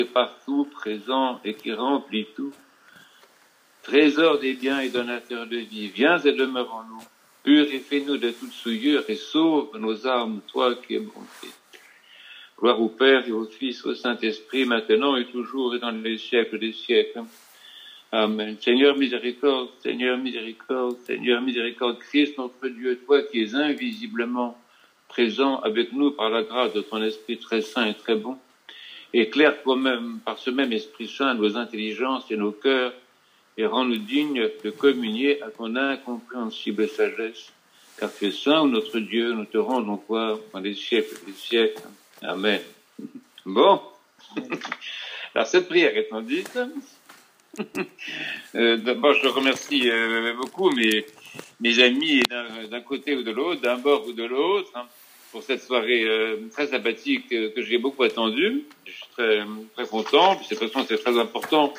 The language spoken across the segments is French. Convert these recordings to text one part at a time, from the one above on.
partout, présent et qui remplit tout. Trésor des biens et donateur de vie, viens et demeure en nous. Purifie-nous de toute souillure et sauve nos âmes, toi qui es bonté. Gloire au Père et au Fils, au Saint-Esprit, maintenant et toujours et dans les siècles des siècles. Amen. Seigneur miséricorde, Seigneur miséricorde, Seigneur miséricorde, Christ notre Dieu, toi qui es invisiblement présent avec nous par la grâce de ton Esprit très saint et très bon, éclaire toi-même par ce même Esprit Saint nos intelligences et nos cœurs et rends-nous dignes de communier à ton incompréhensible sagesse. Car tu es saint, notre Dieu, nous te rendons gloire dans les siècles des siècles. Amen. Bon. Alors, cette prière étant dite, d'abord, je remercie beaucoup mes amis d'un côté ou de l'autre, d'un bord ou de l'autre, pour cette soirée très sympathique que j'ai beaucoup attendue. Je suis très, très content. De toute façon, c'est très important.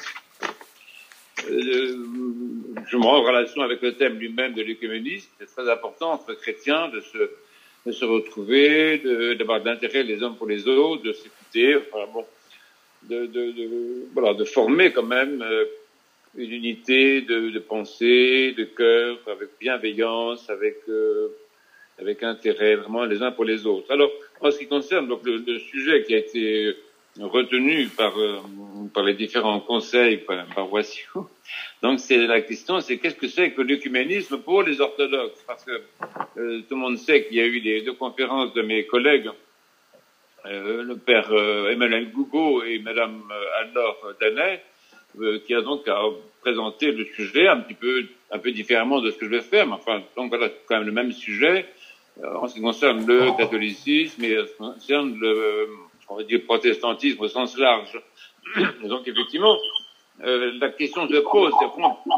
Je me rends en relation avec le thème lui-même de l'œcuménisme. C'est très important entre chrétiens de se retrouver, d'avoir de l'intérêt les uns pour les autres, de s'écouter, enfin bon, de former quand même une unité de pensée, de cœur, avec bienveillance, avec intérêt, vraiment les uns pour les autres. Alors, en ce qui concerne donc le sujet qui a été retenu par les différents conseils paroissiaux, donc c'est la question, c'est qu'est-ce que c'est que l'œcuménisme pour les orthodoxes? Parce que tout le monde sait qu'il y a eu les deux conférences de mes collègues, le père Emmanuel Gougaud et madame Anne-Laure Danet, qui a donc présenté le sujet un peu différemment de ce que je vais faire, mais enfin, donc voilà, c'est quand même le même sujet, en ce qui concerne le catholicisme et en ce qui concerne on va dire, protestantisme au sens large. Et donc, effectivement, la question que je pose, c'est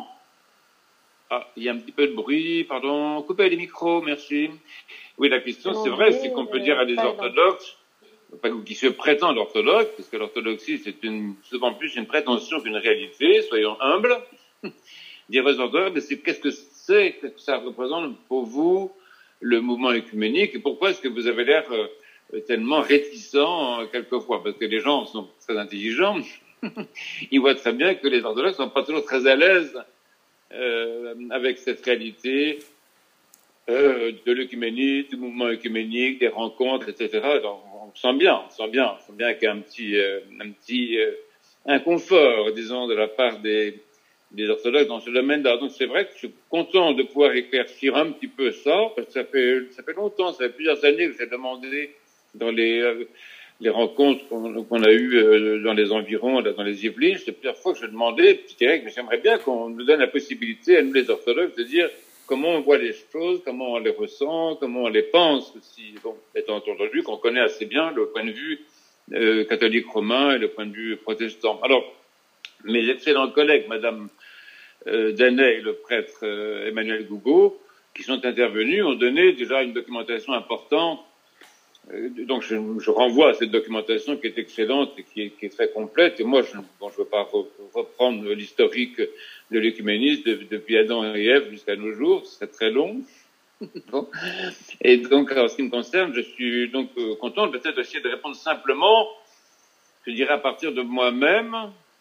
il y a un petit peu de bruit, pardon, coupez les micros, merci. Oui, la question, c'est vrai, c'est qu'on peut dire à des orthodoxes, qui se prétendent orthodoxes, parce que l'orthodoxie, c'est souvent plus une prétention qu'une réalité, soyons humbles, dire aux orthodoxes, qu'est-ce que ça représente pour vous, le mouvement œcuménique, et pourquoi est-ce que vous avez l'air tellement réticent quelquefois, parce que les gens sont très intelligents, ils voient très bien que les orthodoxes sont pas toujours très à l'aise avec cette réalité de l'œcuménisme, du mouvement œcuménique, des rencontres, etc. Donc, on sent bien qu'il y a un petit inconfort, disons, de la part des orthodoxes dans ce domaine-là. Donc c'est vrai que je suis content de pouvoir éclaircir un petit peu ça, parce que ça fait longtemps, ça fait plusieurs années que j'ai demandé dans les rencontres qu'on a eues dans les environs, dans les Yvelines, c'est plusieurs fois que je demandais, je dirais que j'aimerais bien qu'on nous donne la possibilité, à nous les orthodoxes, de dire comment on voit les choses, comment on les ressent, comment on les pense aussi. Bon, étant entendu qu'on connaît assez bien le point de vue catholique romain et le point de vue protestant. Alors, mes excellents collègues, madame Danet et le prêtre Emmanuel Gougaud, qui sont intervenus, ont donné déjà une documentation importante. Donc je renvoie à cette documentation qui est excellente et qui est très complète. Et moi, je ne veux pas reprendre l'historique de l'œcuménisme depuis Adam et Ève jusqu'à nos jours, c'est très long. Bon. Et donc, en ce qui me concerne, je suis donc content peut-être d'essayer de répondre simplement, je dirais à partir de moi-même,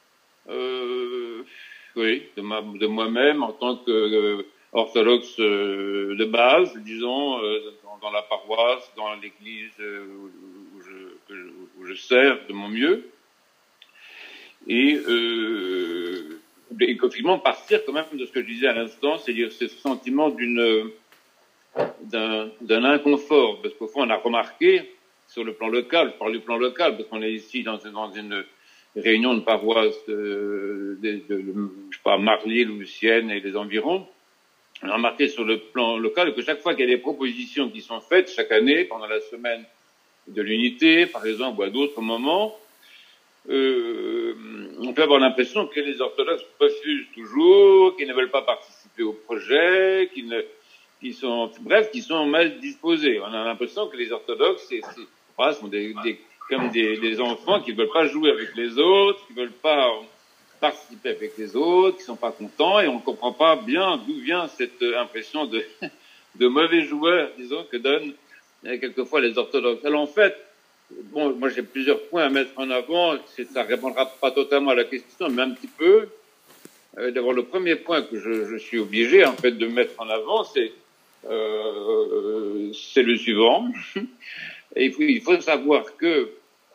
de moi-même en tant que orthodoxe de base, disons, dans la paroisse, dans l'église où je sers de mon mieux. Et effectivement, partir quand même de ce que je disais à l'instant, c'est-à-dire ce sentiment d'un inconfort, parce qu'au fond, on a remarqué sur le plan local, je parle du plan local, parce qu'on est ici dans une réunion de paroisse je sais pas, Marly, Louisiane et les environs. On a remarqué sur le plan local que chaque fois qu'il y a des propositions qui sont faites chaque année, pendant la semaine de l'unité, par exemple, ou à d'autres moments, on peut avoir l'impression que les orthodoxes refusent toujours, qu'ils ne veulent pas participer au projet, qu'ils sont mal disposés. On a l'impression que les orthodoxes sont comme des enfants qui ne veulent pas jouer avec les autres, qui ne veulent pas participer avec les autres, qui sont pas contents, et on ne comprend pas bien d'où vient cette impression de mauvais joueurs, disons, que donnent quelquefois les orthodoxes. Alors en fait, bon, moi j'ai plusieurs points à mettre en avant. Ça répondra pas totalement à la question, mais un petit peu. D'abord, le premier point que je suis obligé en fait de mettre en avant, c'est le suivant. Et il faut savoir que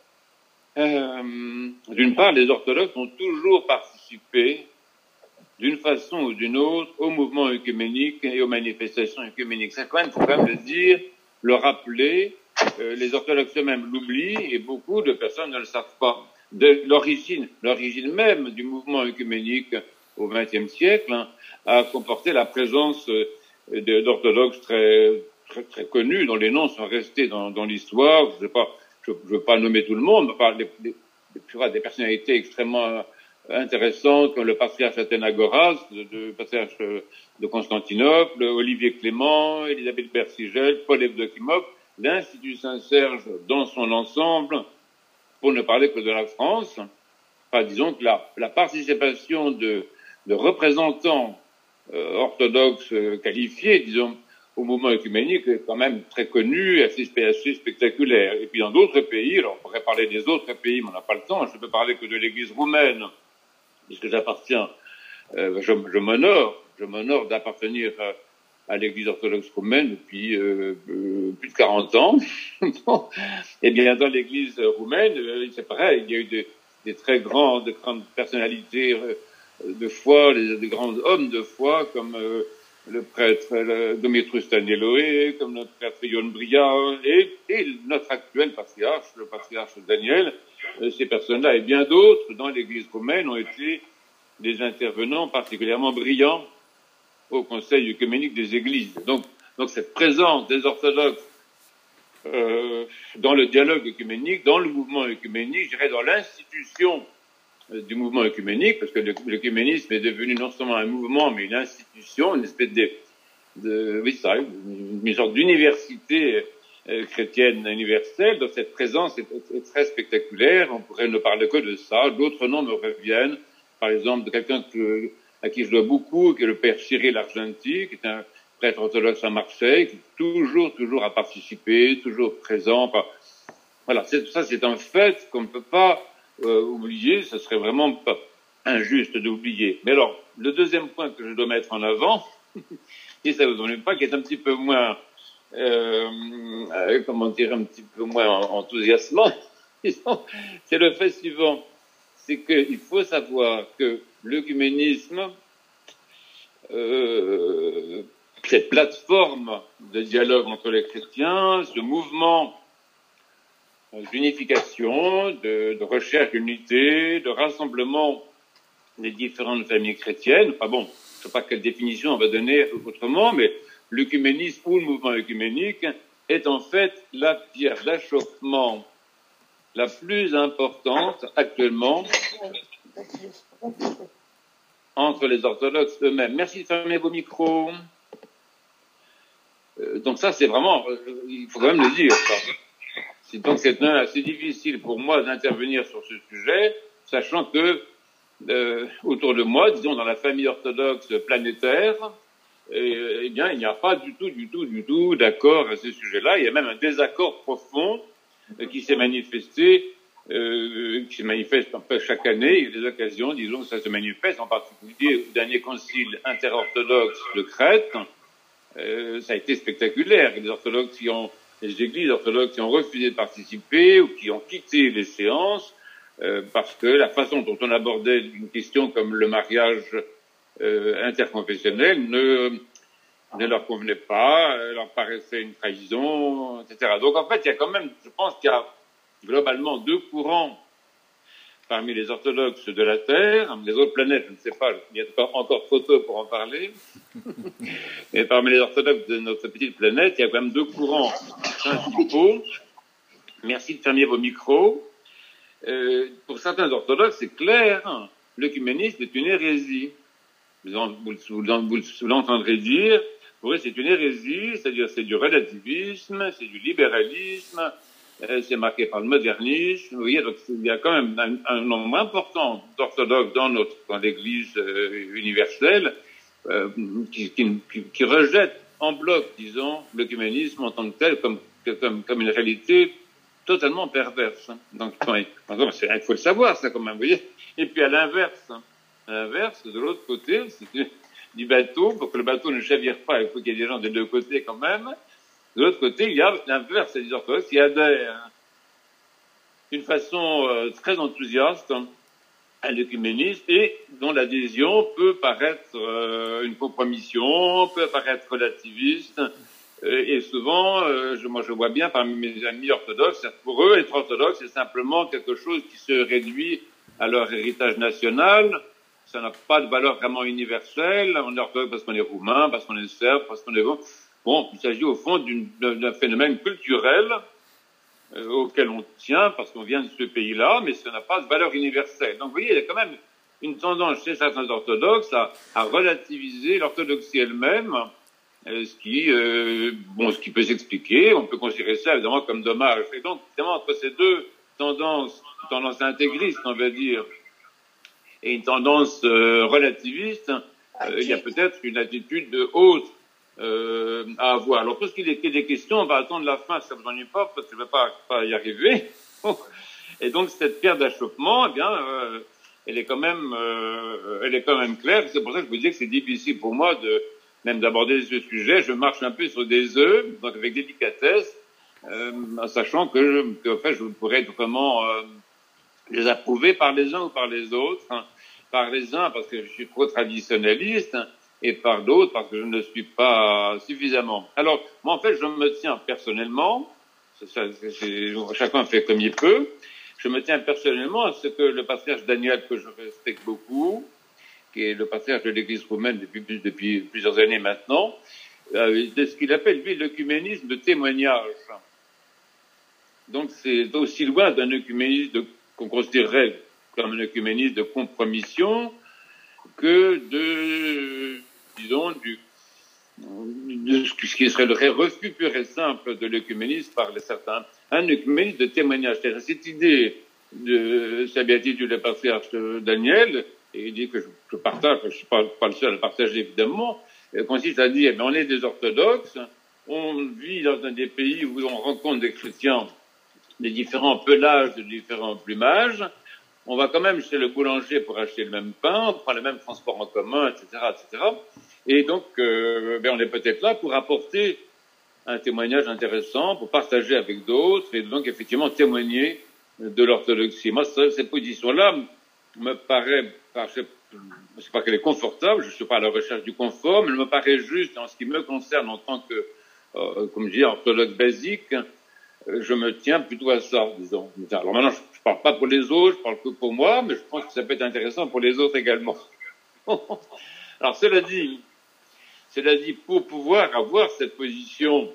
d'une part, les orthodoxes ont toujours participé d'une façon ou d'une autre au mouvement œcuménique et aux manifestations œcuméniques. Ça, quand même, faut quand même le dire, le rappeler. Les orthodoxes eux-mêmes l'oublient et beaucoup de personnes ne le savent pas. De l'origine même du mouvement œcuménique au XXe siècle a comporté la présence d'orthodoxes très connus, dont les noms sont restés dans l'histoire. Je veux pas nommer tout le monde, mais des personnalités extrêmement intéressantes comme le patriarche Athénagoras, le patriarche de Constantinople, Olivier Clément, Élisabeth Bersigel, Paul Evdokimov, l'Institut Saint-Serge dans son ensemble, pour ne parler que de la France. Enfin, disons que la participation de représentants orthodoxes qualifiés, disons, au mouvement œcuménique est quand même très connu, assez spectaculaire. Et puis dans d'autres pays, alors on pourrait parler des autres pays, mais on n'a pas le temps, je ne peux parler que de l'Église roumaine, puisque j'appartiens, je m'honore d'appartenir à l'Église orthodoxe roumaine depuis plus de 40 ans. Et bien dans l'Église roumaine, c'est pareil, il y a eu des très grandes personnalités de foi, des grands hommes de foi, comme le prêtre Dumitru Staniloe, comme notre prêtre Ion Bria, et notre actuel patriarche, le patriarche Daniel. Ces personnes-là et bien d'autres dans l'Église roumaine ont été des intervenants particulièrement brillants au Conseil œcuménique des Églises. Donc cette présence des orthodoxes dans le dialogue œcuménique, dans le mouvement œcuménique, je dirais dans l'institution du mouvement œcuménique, parce que l'œcuménisme est devenu non seulement un mouvement, mais une institution, une espèce une sorte d'université chrétienne universelle. Donc cette présence est très spectaculaire. On pourrait ne parler que de ça. D'autres noms me reviennent. Par exemple, de quelqu'un à qui je dois beaucoup, qui est le père Cyril Argenti, qui est un prêtre orthodoxe à Marseille, qui toujours a participé, toujours présent. Enfin, voilà, ça c'est un fait qu'on ne peut pas oublier. Ce serait vraiment pas injuste d'oublier. Mais alors, le deuxième point que je dois mettre en avant, si ça vous ennuie pas, qui est un petit peu moins, un petit peu moins enthousiasmant, c'est le fait suivant. C'est qu'il faut savoir que l'œcuménisme, cette plateforme de dialogue entre les chrétiens, ce mouvement d'unification, de recherche d'unité, de rassemblement des différentes familles chrétiennes. Enfin bon, je ne sais pas quelle définition on va donner autrement, mais l'œcuménisme ou le mouvement œcuménique est en fait la pierre d'achoppement la plus importante actuellement entre les orthodoxes eux-mêmes. Merci de fermer vos micros. Donc ça, c'est vraiment, il faut quand même le dire. Donc c'est assez difficile pour moi d'intervenir sur ce sujet, sachant que autour de moi, disons dans la famille orthodoxe planétaire, eh bien il n'y a pas du tout d'accord à ce sujet-là. Il y a même un désaccord profond qui s'est manifesté, qui se manifeste un peu chaque année. Il y a des occasions, disons, que ça se manifeste, en particulier au dernier concile interorthodoxe de Crète. Ça a été spectaculaire. Les églises orthodoxes qui ont refusé de participer ou qui ont quitté les séances parce que la façon dont on abordait une question comme le mariage interconfessionnel ne leur convenait pas, leur paraissait une trahison, etc. Donc en fait, il y a quand même, je pense qu'il y a globalement deux courants parmi les orthodoxes de la Terre. Les autres planètes, je ne sais pas, il y a encore trop tôt pour en parler. Mais parmi les orthodoxes de notre petite planète, il y a quand même deux courants principaux. Merci de fermer vos micros. Pour certains orthodoxes, c'est clair, l'œcuménisme est une hérésie. Vous l'entendrez dire, pour eux c'est une hérésie, c'est-à-dire c'est du relativisme, c'est du libéralisme, c'est marqué par le modernisme. Vous voyez, donc il y a quand même un nombre important d'orthodoxes dans l'Église universelle qui rejettent en bloc, disons, l'œcuménisme en tant que tel comme une réalité totalement perverse. Donc, il faut le savoir, ça, quand même, vous voyez. Et puis, à l'inverse, de l'autre côté du bateau, pour que le bateau ne chavire pas, il faut qu'il y ait des gens des deux côtés, quand même. De l'autre côté, il y a l'inverse, c'est des orthodoxes qui adhèrent d'une façon très enthousiaste à l'œcuménisme et dont l'adhésion peut paraître une compromission, peut paraître relativiste. Et souvent, moi je vois bien parmi mes amis orthodoxes, pour eux, être orthodoxe, c'est simplement quelque chose qui se réduit à leur héritage national. Ça n'a pas de valeur vraiment universelle. On est orthodoxe parce qu'on est roumain, parce qu'on est serbe, parce qu'on est... Bon, il s'agit au fond d'un phénomène culturel auquel on tient parce qu'on vient de ce pays-là, mais ça n'a pas de valeur universelle. Donc, vous voyez, il y a quand même une tendance chez certains orthodoxes à relativiser l'orthodoxie elle-même, ce qui peut s'expliquer. On peut considérer ça, évidemment, comme dommage. Et donc, évidemment, entre ces deux tendances, une tendance intégriste, on va dire, et une tendance relativiste, il y a peut-être une attitude autre à avoir. Alors, pour ce qui est des questions, on va attendre la fin, si ça vous ennuie pas, parce que je ne vais pas y arriver. Et donc, cette pierre d'achoppement, eh bien, elle est quand même claire. C'est pour ça que je vous dis que c'est difficile pour moi même d'aborder ce sujet. Je marche un peu sur des œufs, donc avec délicatesse, en sachant que je pourrais être vraiment les approuver par les uns ou par les autres. Par les uns parce que je suis trop traditionnaliste, et par d'autres parce que je ne le suis pas suffisamment. Alors, moi, en fait, je me tiens personnellement, chacun fait comme il peut, je me tiens personnellement à ce que le patriarche Daniel, que je respecte beaucoup, qui est le patriarche de l'Église roumaine depuis plusieurs années maintenant, de ce qu'il appelle, lui, l'œcuménisme de témoignage. Donc, c'est aussi loin d'un œcuménisme qu'on considérerait comme un œcuménisme de compromission que ce qui serait le refus pur et simple de l'œcuménisme par certains. Un œcuménisme de témoignage. C'est cette idée de sa béatitude le patriarche Daniel, et il dit que je partage, je ne suis pas le seul à le partager évidemment, consiste à dire, mais on est des orthodoxes, on vit dans un des pays où on rencontre des chrétiens de différents pelages, de différents plumages, on va quand même chez le boulanger pour acheter le même pain, on prend le même transport en commun, etc., etc. Et donc, on est peut-être là pour apporter un témoignage intéressant, pour partager avec d'autres, et donc effectivement témoigner de l'orthodoxie. Moi, cette position-là me paraît, je ne sais pas qu'elle est confortable, je ne suis pas à la recherche du confort, mais elle me paraît juste en ce qui me concerne en tant que, comme je dis, orthodoxe basique. Je me tiens plutôt à ça, disons. Alors maintenant, je ne parle pas pour les autres, je parle que pour moi, mais je pense que ça peut être intéressant pour les autres également. Alors, cela dit, pour pouvoir avoir cette position,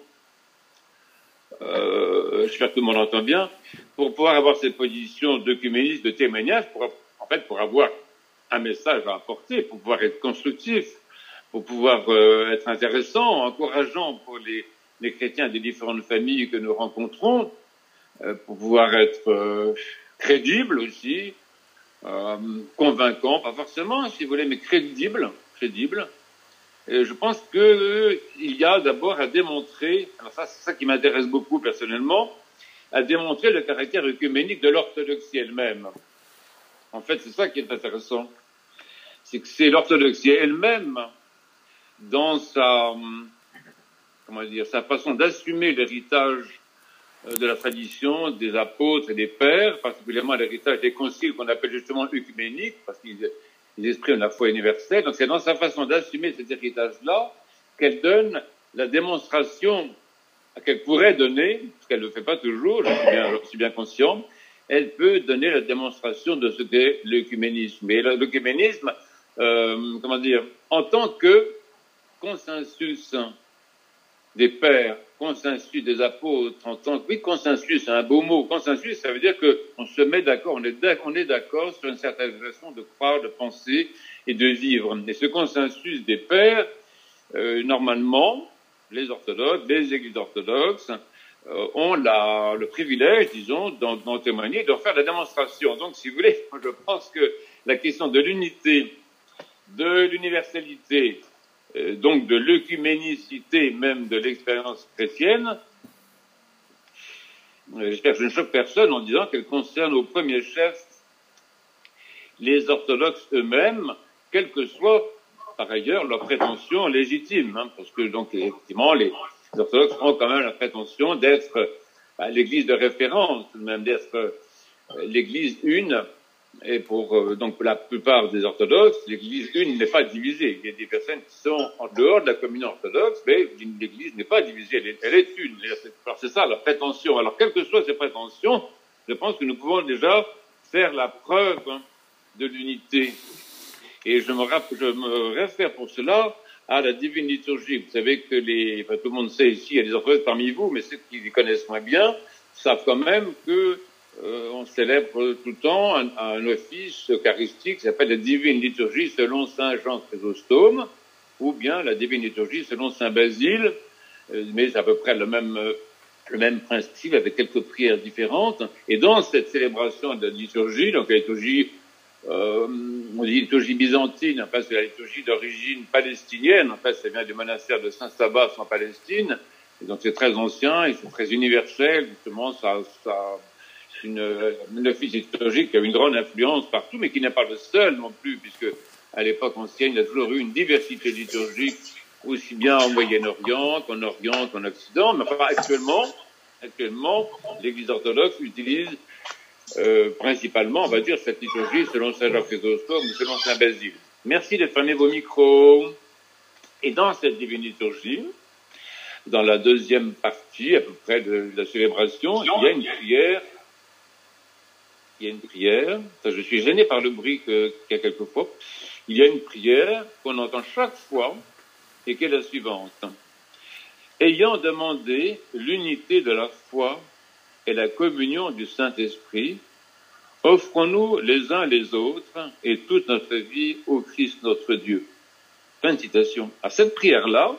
j'espère que tout le monde entend bien, pour pouvoir avoir cette position d'œcuménisme, de témoignage, pour avoir un message à apporter, pour pouvoir être constructif, pour pouvoir être intéressant, encourageant pour les chrétiens des différentes familles que nous rencontrons, pour pouvoir être crédible aussi, convaincant, pas forcément, si vous voulez, mais crédible. Et je pense qu'il y a d'abord à démontrer, alors ça, c'est ça qui m'intéresse beaucoup personnellement, à démontrer le caractère œcuménique de l'orthodoxie elle-même. En fait, c'est ça qui est intéressant. C'est que c'est l'orthodoxie elle-même, dans sa façon d'assumer l'héritage de la tradition des apôtres et des pères, particulièrement l'héritage des conciles qu'on appelle justement œcuméniques, parce qu'ils expriment la foi universelle. Donc c'est dans sa façon d'assumer cet héritage-là qu'elle donne la démonstration qu'elle pourrait donner, parce qu'elle ne le fait pas toujours, je suis bien conscient, elle peut donner la démonstration de ce qu'est l'œcuménisme. Et l'œcuménisme, en tant que consensus des pères, consensus des apôtres, consensus, c'est un beau mot. Consensus, ça veut dire qu'on se met d'accord, on est d'accord sur une certaine façon de croire, de penser et de vivre. Et ce consensus des pères, normalement, les orthodoxes, les églises orthodoxes, ont le privilège, disons, d'en témoigner, d'en faire la démonstration. Donc, si vous voulez, je pense que la question de l'unité, de l'universalité, donc de l'œcuménicité même de l'expérience chrétienne, j'espère que je ne choque personne en disant qu'elle concerne au premier chef les orthodoxes eux-mêmes, quelle que soit par ailleurs leur prétention légitime, hein, parce que donc effectivement les orthodoxes ont quand même la prétention d'être l'église de référence, même d'être l'église une, et donc pour la plupart des orthodoxes, l'église une n'est pas divisée. Il y a des personnes qui sont en dehors de la communion orthodoxe, mais l'église n'est pas divisée, elle est une. Alors c'est ça la prétention. Alors quelles que soient ces prétentions, je pense que nous pouvons déjà faire la preuve de l'unité. Et je me réfère pour cela à la divine liturgie. Vous savez que tout le monde sait ici, il y a des orthodoxes parmi vous, mais ceux qui les connaissent moins bien savent quand même que on célèbre tout le temps un office eucharistique qui s'appelle la divine liturgie selon saint Jean Chrysostome, ou bien la divine liturgie selon saint Basile, mais c'est à peu près le même principe avec quelques prières différentes. Et dans cette célébration de la liturgie, donc la liturgie on dit liturgie byzantine, enfin c'est la liturgie d'origine palestinienne, en fait ça vient du monastère de Saint-Sabas en Palestine, et donc c'est très ancien et c'est très universel, justement c'est une office liturgique qui a une grande influence partout, mais qui n'est pas le seul non plus, puisque à l'époque ancienne il y a toujours eu une diversité liturgique, aussi bien au Moyen-Orient qu'en Occident, mais enfin actuellement l'Église orthodoxe utilise principalement, on va dire, cette liturgie selon saint Jacques Chrysostome ou selon saint Basile. Merci de fermer vos micros. Et dans cette divine liturgie, dans la deuxième partie, à peu près de la célébration, il y a une prière. Je suis gêné par le bruit qu'il y a quelquefois. Il y a une prière qu'on entend chaque fois et qui est la suivante. Ayant demandé l'unité de la foi et la communion du Saint-Esprit, offrons-nous les uns les autres et toute notre vie au Christ notre Dieu. Fin de citation. À cette prière-là,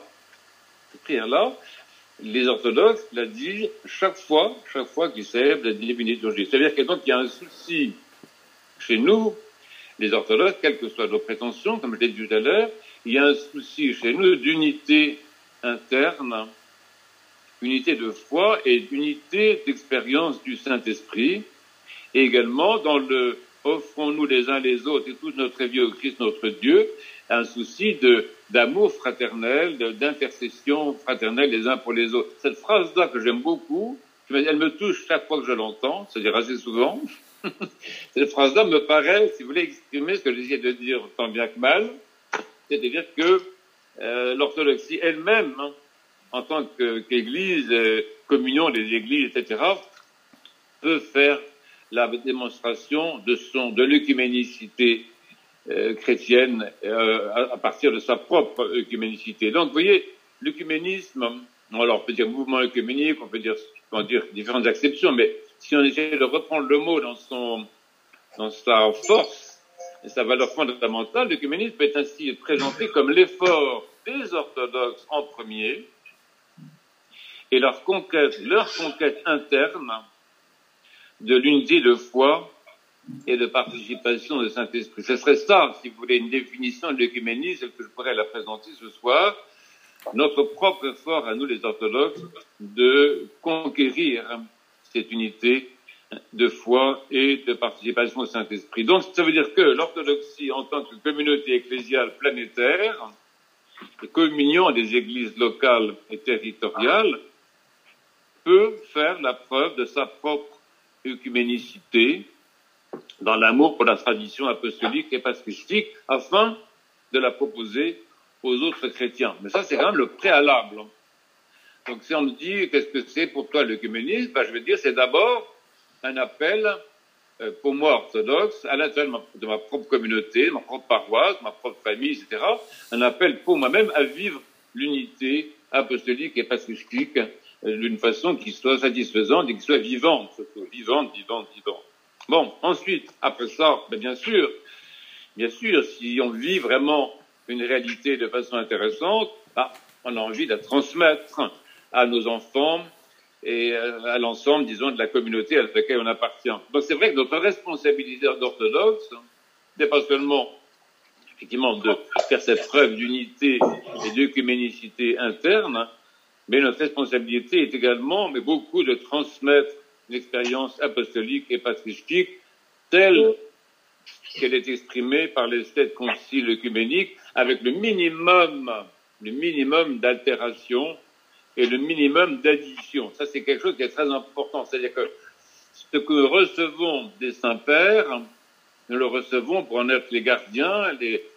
les orthodoxes la disent chaque fois qu'ils célèbrent la divine liturgie. C'est-à-dire qu'il y a un souci chez nous, les orthodoxes, quelles que soient nos prétentions, comme je l'ai dit tout à l'heure, il y a un souci chez nous d'unité interne, unité de foi et d'unité d'expérience du Saint-Esprit, et également dans le offrons-nous les uns les autres et toute notre vie au Christ notre Dieu, un souci d'amour fraternel, d'intercession fraternelle les uns pour les autres. Cette phrase-là que j'aime beaucoup, elle me touche chaque fois que je l'entends, c'est-à-dire assez souvent. Cette phrase-là me paraît, si vous voulez, exprimer ce que j'essaie de dire tant bien que mal, c'est-à-dire que l'orthodoxie elle-même, en tant qu'Église, communion des Églises, etc., peut faire la démonstration de l'œcuménicité chrétienne à partir de sa propre œcuménicité. Donc, vous voyez, l'œcuménisme, alors on peut dire mouvement œcuménique, on peut dire différentes acceptions, mais si on essaie de reprendre le mot dans sa force et sa valeur fondamentale, l'œcuménisme peut ainsi être présenté comme l'effort des orthodoxes en premier, et leur conquête interne de l'unité de foi et de participation au Saint-Esprit. Ce serait ça, si vous voulez, une définition de l'œcuménisme que je pourrais la présenter ce soir, notre propre effort à nous les orthodoxes de conquérir cette unité de foi et de participation au Saint-Esprit. Donc ça veut dire que l'orthodoxie en tant que communauté ecclésiale planétaire, communion des églises locales et territoriales, peut faire la preuve de sa propre œcuménicité dans l'amour pour la tradition apostolique et patristique afin de la proposer aux autres chrétiens. Mais ça, c'est quand même le préalable. Donc si on me dit, qu'est-ce que c'est pour toi l'œcuménisme, je vais dire, c'est d'abord un appel pour moi orthodoxe, à l'intérieur de ma propre communauté, ma propre paroisse, ma propre famille, etc., un appel pour moi-même à vivre l'unité apostolique et patristique d'une façon qui soit satisfaisante et qui soit vivante, surtout vivante. Bon, ensuite, après ça, bien sûr, si on vit vraiment une réalité de façon intéressante, on a envie de la transmettre à nos enfants et à l'ensemble, disons, de la communauté à laquelle on appartient. Donc c'est vrai que notre responsabilité d'orthodoxe n'est pas seulement, effectivement, de faire cette preuve d'unité et d'œcuménicité interne, mais notre responsabilité est également, mais beaucoup, de transmettre l'expérience apostolique et patriarchique telle qu'elle est exprimée par les 7 conciles œcuméniques, avec le minimum d'altération et le minimum d'addition. Ça, c'est quelque chose qui est très important. C'est-à-dire que ce que nous recevons des saints-pères, nous le recevons pour en être les gardiens,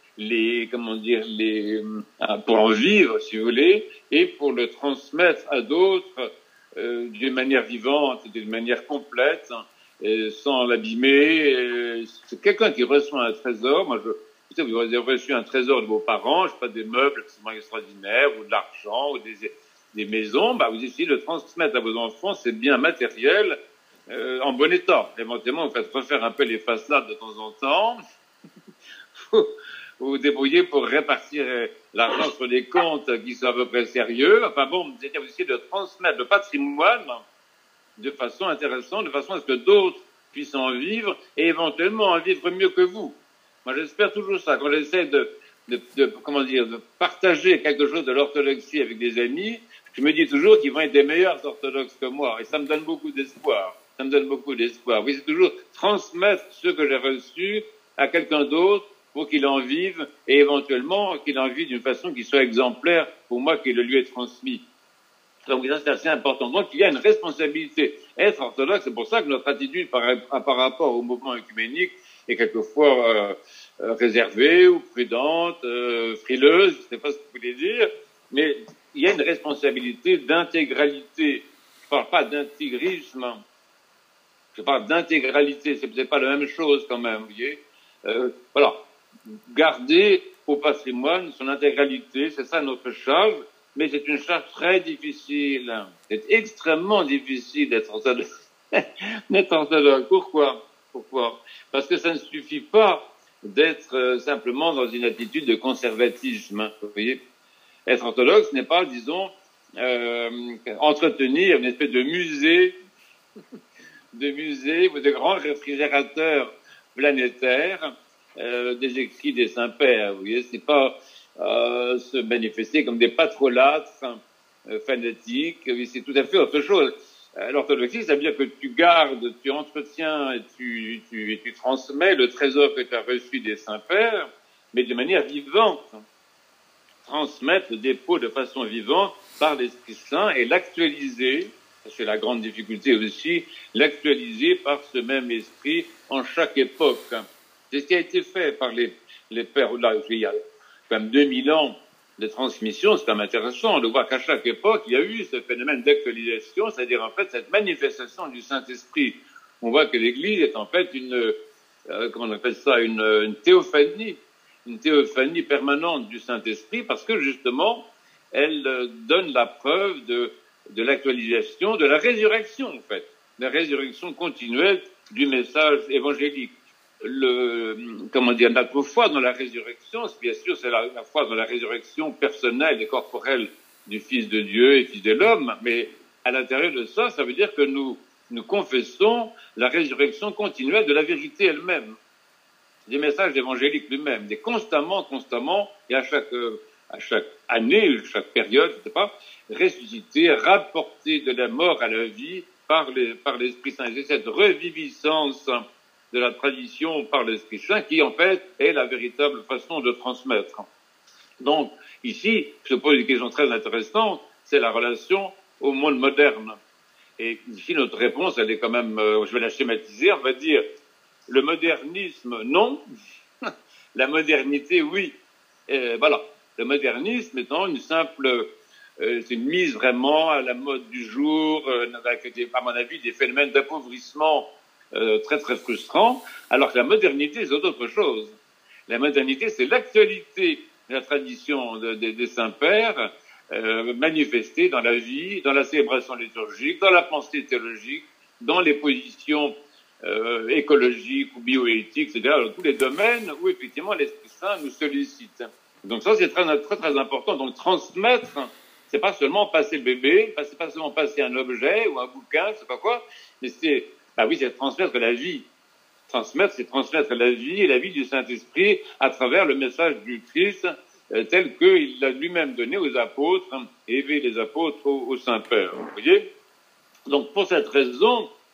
pour en vivre, si vous voulez, et pour le transmettre à d'autres d'une manière vivante, d'une manière complète, sans l'abîmer. C'est quelqu'un qui reçoit un trésor. Moi, vous avez reçu un trésor de vos parents, je sais pas, des meubles absolument extraordinaires, ou de l'argent, ou des maisons. Vous essayez de transmettre à vos enfants ces biens matériels en bon état. Éventuellement, vous faites refaire un peu les façades de temps en temps. Vous vous débrouillez pour répartir l'argent sur des comptes qui sont à peu près sérieux. Enfin bon, vous essayez de transmettre le patrimoine de façon intéressante, de façon à ce que d'autres puissent en vivre et éventuellement en vivre mieux que vous. Moi, j'espère toujours ça. Quand j'essaie de partager quelque chose de l'orthodoxie avec des amis, je me dis toujours qu'ils vont être des meilleurs orthodoxes que moi. Et ça me donne beaucoup d'espoir. Oui, c'est toujours transmettre ce que j'ai reçu à quelqu'un d'autre pour qu'il en vive et éventuellement qu'il en vive d'une façon qui soit exemplaire pour moi qui le lui ai transmis. Donc ça, c'est assez important. Donc il y a une responsabilité. Être orthodoxe, c'est pour ça que notre attitude par rapport au mouvement œcuménique est quelquefois réservée ou prudente, frileuse, je ne sais pas ce que vous voulez dire, mais il y a une responsabilité d'intégralité. Je parle pas d'intégrisme, je parle d'intégralité, c'est peut-être pas la même chose quand même, vous voyez. Voilà, garder au patrimoine son intégralité, c'est ça notre charge, mais c'est une charge très difficile. C'est extrêmement difficile d'être orthodoxe. Pourquoi? Parce que ça ne suffit pas d'être simplement dans une attitude de conservatisme. Vous voyez, être orthodoxe n'est pas, disons, entretenir une espèce de musée ou de grands réfrigérateurs planétaires des écrits des saints-pères. Vous voyez, c'est pas se manifester comme des patrolâtres fanatiques. C'est tout à fait autre chose. L'orthodoxie, ça veut dire que tu gardes, tu entretiens et tu transmets le trésor que tu as reçu des saints-pères, mais de manière vivante. Transmettre le dépôt de façon vivante par l'Esprit Saint et l'actualiser, c'est la grande difficulté aussi, l'actualiser par ce même esprit en chaque époque. C'est ce qui a été fait par les pères. Là, il y a quand même 2000 ans de transmission, c'est quand même intéressant de voir qu'à chaque époque, il y a eu ce phénomène d'actualisation, c'est-à-dire en fait cette manifestation du Saint-Esprit. On voit que l'Église est en fait une théophanie, une théophanie permanente du Saint-Esprit, parce que justement, elle donne la preuve de l'actualisation, de la résurrection en fait, la résurrection continuelle du message évangélique. Notre foi dans la résurrection, bien sûr, c'est la foi dans la résurrection personnelle et corporelle du Fils de Dieu et Fils de l'homme, mais à l'intérieur de ça, ça veut dire que nous confessons la résurrection continuelle de la vérité elle-même, des messages évangéliques lui-même, des constamment, et à chaque année, chaque période, je sais pas, ressusciter, rapporter de la mort à la vie par l'Esprit Saint. C'est cette reviviscence de la tradition par l'Esprit Saint qui, en fait, est la véritable façon de transmettre. Donc, ici, se pose une question très intéressante, c'est la relation au monde moderne. Et ici, notre réponse, elle est quand même, je vais la schématiser, on va dire, le modernisme, non. La modernité, oui. Voilà. Le modernisme étant une simple, c'est une mise vraiment à la mode du jour, avec, à mon avis, des phénomènes d'appauvrissement très très frustrants, alors que la modernité, c'est autre chose. La modernité, c'est l'actualité de la tradition des saints-pères, manifestée dans la vie, dans la célébration liturgique, dans la pensée théologique, dans les positions écologiques ou bioéthiques, c'est-à-dire dans tous les domaines où effectivement l'Esprit Saint nous sollicite. Donc ça, c'est très, très, très important. Donc transmettre, c'est pas seulement passer le bébé, c'est pas seulement passer un objet ou un bouquin, je sais pas quoi, mais c'est transmettre la vie. Transmettre, c'est transmettre la vie et la vie du Saint-Esprit à travers le message du Christ tel qu'il l'a lui-même donné aux apôtres et élevé les apôtres au Saint-Père. Vous voyez? Donc pour cette raison,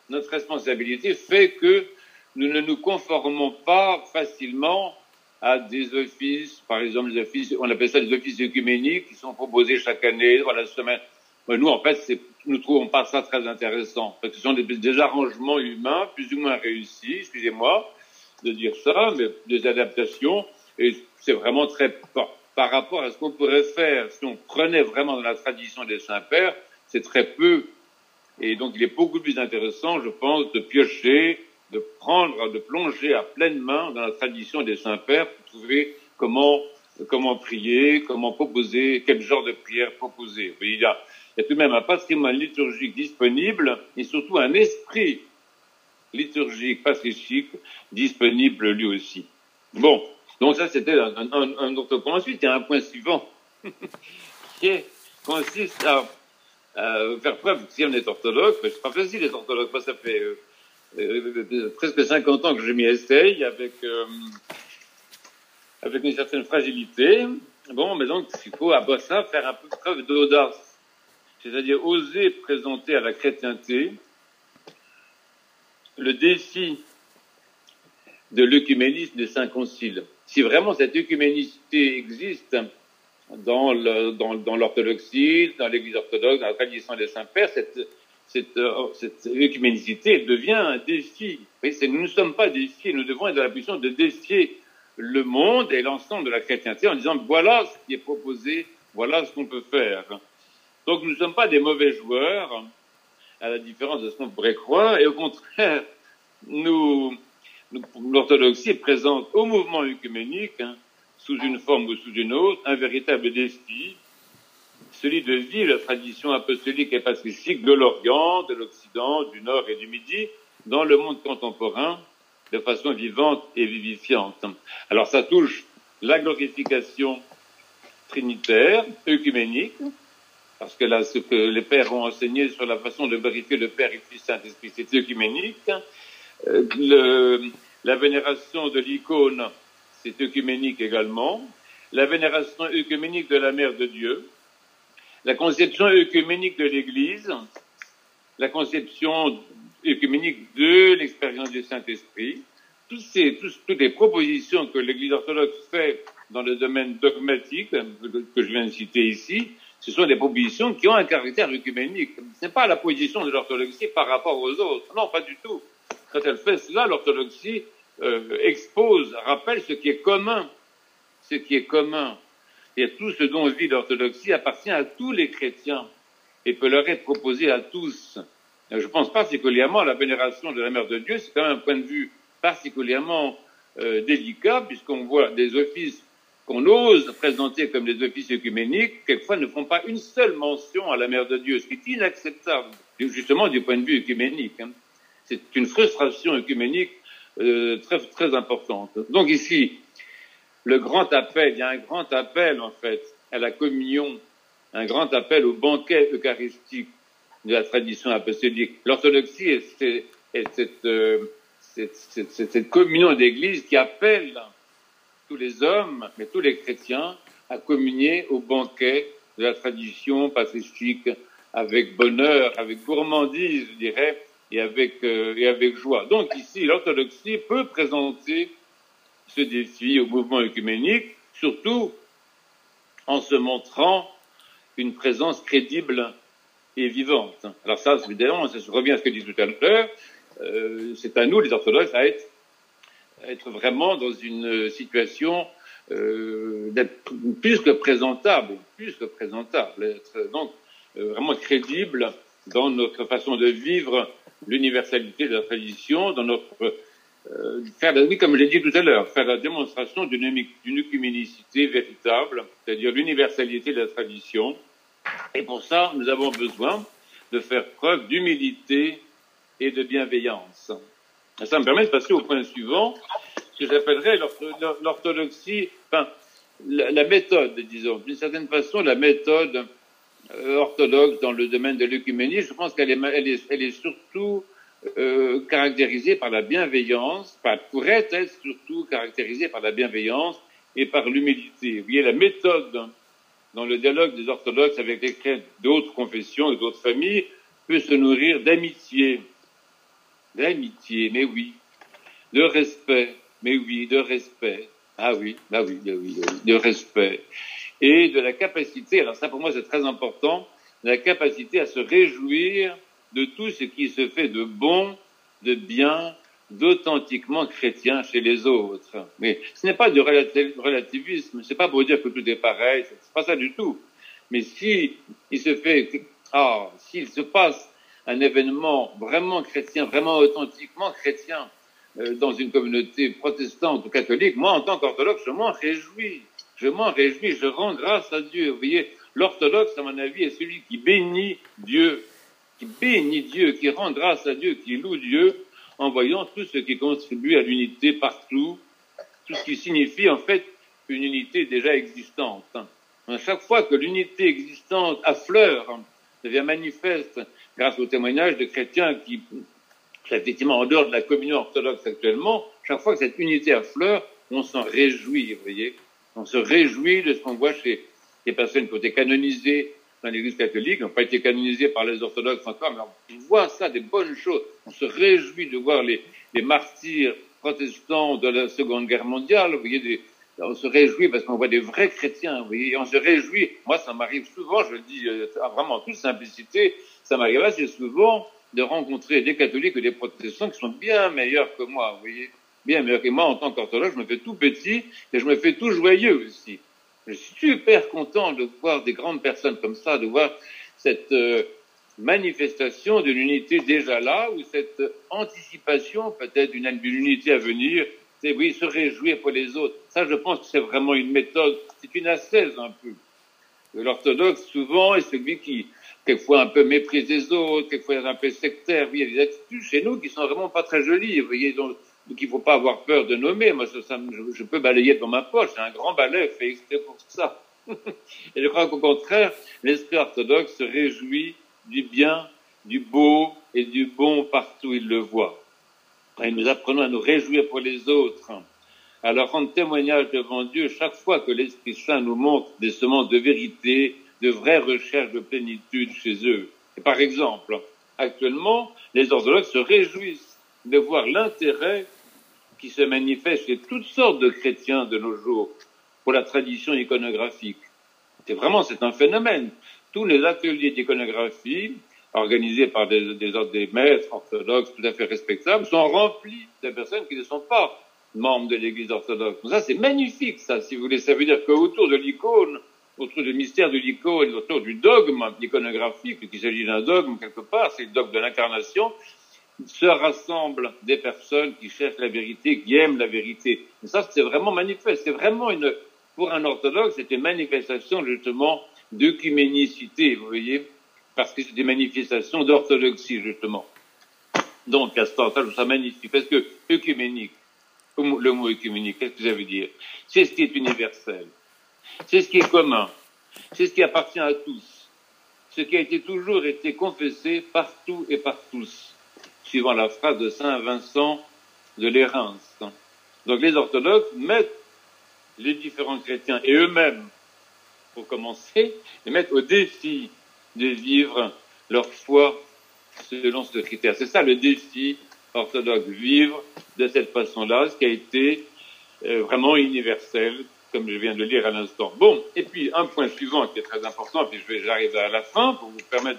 notre responsabilité fait que nous ne nous conformons pas facilement à des offices, par exemple des offices, on appelle ça des offices œcuméniques qui sont proposés chaque année dans la semaine. Nous, en fait, nous trouvons pas ça très intéressant, parce que ce sont des arrangements humains plus ou moins réussis, excusez-moi de dire ça, mais des adaptations, et c'est vraiment très par rapport à ce qu'on pourrait faire si on prenait vraiment dans la tradition des saints-pères, c'est très peu. Et donc, il est beaucoup plus intéressant, je pense, de piocher, de plonger à pleine main dans la tradition des saints-pères pour trouver comment prier, comment proposer, quel genre de prière proposer. Il y a tout de même un patrimoine liturgique disponible et surtout un esprit liturgique, patristique, disponible lui aussi. Bon, donc ça c'était un autre point. Ensuite, il y a un point suivant qui consiste à faire preuve que si on est orthodoxe, c'est pas facile d'être orthodoxe, moi ça fait presque 50 ans que je m'y essaye avec une certaine fragilité. Bon, mais donc il faut à ça faire un peu preuve d'audace, c'est-à-dire oser présenter à la chrétienté le défi de l'œcuménisme des saints conciles. Si vraiment cette œcuménicité existe dans l'orthodoxie, dans l'Église orthodoxe, dans la tradition des saints-pères, cette œcuménicité devient un défi. Nous ne sommes pas défiés, nous devons être dans la position de défier le monde et l'ensemble de la chrétienté en disant voilà ce qui est proposé, voilà ce qu'on peut faire. Donc nous ne sommes pas des mauvais joueurs, à la différence de ce qu'on pourrait croire, et au contraire, l'orthodoxie présente au mouvement œcuménique, sous une forme ou sous une autre, un véritable défi, celui de vivre la tradition apostolique et patristique de l'Orient, de l'Occident, du Nord et du Midi, dans le monde contemporain, de façon vivante et vivifiante. Alors ça touche la glorification trinitaire, œcuménique, parce que là, ce que les pères ont enseigné sur la façon de glorifier le Père et le Fils Saint-Esprit, c'est œcuménique. La vénération de l'icône, c'est œcuménique également. La vénération œcuménique de la Mère de Dieu. La conception œcuménique de l'Église. La conception œcuménique de l'expérience du Saint-Esprit. Toutes les propositions que l'Église orthodoxe fait dans le domaine dogmatique, que je viens de citer ici, ce sont des propositions qui ont un caractère œcuménique. Ce n'est pas la position de l'orthodoxie par rapport aux autres. Non, pas du tout. Quand elle fait cela, l'orthodoxie expose, rappelle ce qui est commun. Ce qui est commun. Et tout ce dont vit l'orthodoxie appartient à tous les chrétiens et peut leur être proposé à tous. Je pense particulièrement à la vénération de la Mère de Dieu. C'est quand même un point de vue particulièrement délicat, puisqu'on voit des offices qu'on ose présenter comme des offices œcuméniques, quelquefois ne font pas une seule mention à la Mère de Dieu, ce qui est inacceptable, justement du point de vue œcuménique. C'est une frustration œcuménique très, très importante. Donc ici, il y a un grand appel en fait à la communion, un grand appel au banquet eucharistique de la tradition apostolique. L'orthodoxie est cette communion d'église qui appelle tous les hommes, mais tous les chrétiens, à communier au banquet de la tradition patristique avec bonheur, avec gourmandise, je dirais, et avec joie. Donc ici, l'orthodoxie peut présenter ce défi au mouvement œcuménique, surtout en se montrant une présence crédible et vivante. Alors ça, évidemment, ça revient à ce que je disais tout à l'heure, c'est à nous, les orthodoxes, à être vraiment dans une situation d'être plus que présentable, être donc vraiment crédible dans notre façon de vivre l'universalité de la tradition, dans notre oui, comme je l'ai dit tout à l'heure, faire la démonstration d'une œcuménicité véritable, c'est-à-dire l'universalité de la tradition. Et pour ça, nous avons besoin de faire preuve d'humilité et de bienveillance. Et ça me permet de passer au point suivant, ce que j'appellerais l'orthodoxie, enfin, la méthode, disons. D'une certaine façon, la méthode orthodoxe dans le domaine de l'œcuménisme, je pense qu'elle est surtout caractérisée par la bienveillance, pourrait être surtout caractérisée par la bienveillance et par l'humilité. Vous voyez, la méthode dans le dialogue des orthodoxes avec les chrétiens d'autres confessions et d'autres familles peut se nourrir d'amitié, de l'amitié, mais oui, de respect, mais oui, de respect, ah oui, bah oui, de respect, et de la capacité, alors ça pour moi c'est très important, de la capacité à se réjouir de tout ce qui se fait de bon, de bien, d'authentiquement chrétien chez les autres. Mais ce n'est pas du relativisme, c'est pas pour dire que tout est pareil, c'est pas ça du tout. Mais si il se fait, s'il se passe un événement vraiment chrétien, vraiment authentiquement chrétien, dans une communauté protestante ou catholique, moi, en tant qu'orthodoxe, je m'en réjouis. Je rends grâce à Dieu. Vous voyez, l'orthodoxe, à mon avis, est celui qui bénit Dieu, qui rend grâce à Dieu, qui loue Dieu, en voyant tout ce qui contribue à l'unité partout, tout ce qui signifie, en fait, une unité déjà existante. À chaque fois que l'unité existante affleure, devient manifeste, grâce au témoignage de chrétiens qui, effectivement, en dehors de la communion orthodoxe actuellement, chaque fois que cette unité affleure, on s'en réjouit, vous voyez. On se réjouit de ce qu'on voit chez les personnes qui ont été canonisées dans l'Église catholique, n'ont pas été canonisées par les orthodoxes encore, mais on voit ça, des bonnes choses. On se réjouit de voir les martyrs protestants de la Seconde Guerre mondiale, vous voyez, on se réjouit parce qu'on voit des vrais chrétiens, vous voyez, on se réjouit. Moi, ça m'arrive souvent, je le dis vraiment en toute simplicité, ça m'arrive assez souvent de rencontrer des catholiques et des protestants qui sont bien meilleurs que moi, vous voyez, bien meilleurs que moi. En tant qu'orthodoxe, je me fais tout petit et je me fais tout joyeux aussi. Je suis super content de voir des grandes personnes comme ça, de voir cette manifestation de l'unité déjà là, ou cette anticipation peut-être d'une unité à venir. C'est, oui, se réjouir pour les autres. Ça, je pense que c'est vraiment une méthode, c'est une ascèse un peu. L'orthodoxe, souvent, est celui qui, quelquefois, un peu méprise les autres, quelquefois un peu sectaire. Oui, il y a des attitudes chez nous qui sont vraiment pas très jolies, vous voyez, donc il faut pas avoir peur de nommer. Moi, je peux balayer dans ma poche. C'est un grand balai fait exprès pour ça. Et je crois qu'au contraire, l'esprit orthodoxe se réjouit du bien, du beau et du bon partout où il le voit. Et nous apprenons à nous réjouir pour les autres, à leur rendre témoignage devant Dieu chaque fois que l'Esprit Saint nous montre des semences de vérité, de vraies recherches de plénitude chez eux. Et par exemple, actuellement, les orthodoxes se réjouissent de voir l'intérêt qui se manifeste chez toutes sortes de chrétiens de nos jours pour la tradition iconographique. C'est un phénomène. Tous les ateliers d'iconographie organisés par des maîtres orthodoxes tout à fait respectables, sont remplis de personnes qui ne sont pas membres de l'Église orthodoxe. Ça, c'est magnifique, ça, si vous voulez. Ça veut dire qu'autour de l'icône, autour du mystère de l'icône, autour du dogme iconographique, qu'il s'agit d'un dogme quelque part, c'est le dogme de l'incarnation, se rassemblent des personnes qui cherchent la vérité, qui aiment la vérité. Et ça, c'est vraiment manifeste. C'est vraiment pour un orthodoxe, c'est une manifestation, justement, d'œcuménicité, vous voyez, parce que c'est des manifestations d'orthodoxie, justement. Donc, à ce temps-là, ça magnifie, parce que œcuménique, le mot œcuménique, qu'est-ce que ça veut dire? C'est ce qui est universel. C'est ce qui est commun. C'est ce qui appartient à tous. Ce qui a toujours été confessé partout et par tous, suivant la phrase de saint Vincent de Lérins. Donc, les orthodoxes mettent les différents chrétiens et eux-mêmes, pour commencer, les mettent au défi de vivre leur foi selon ce critère. C'est ça le défi orthodoxe, vivre de cette façon-là, ce qui a été vraiment universel, comme je viens de le lire à l'instant. Bon, et puis un point suivant qui est très important, puis j'arrive à la fin pour vous permettre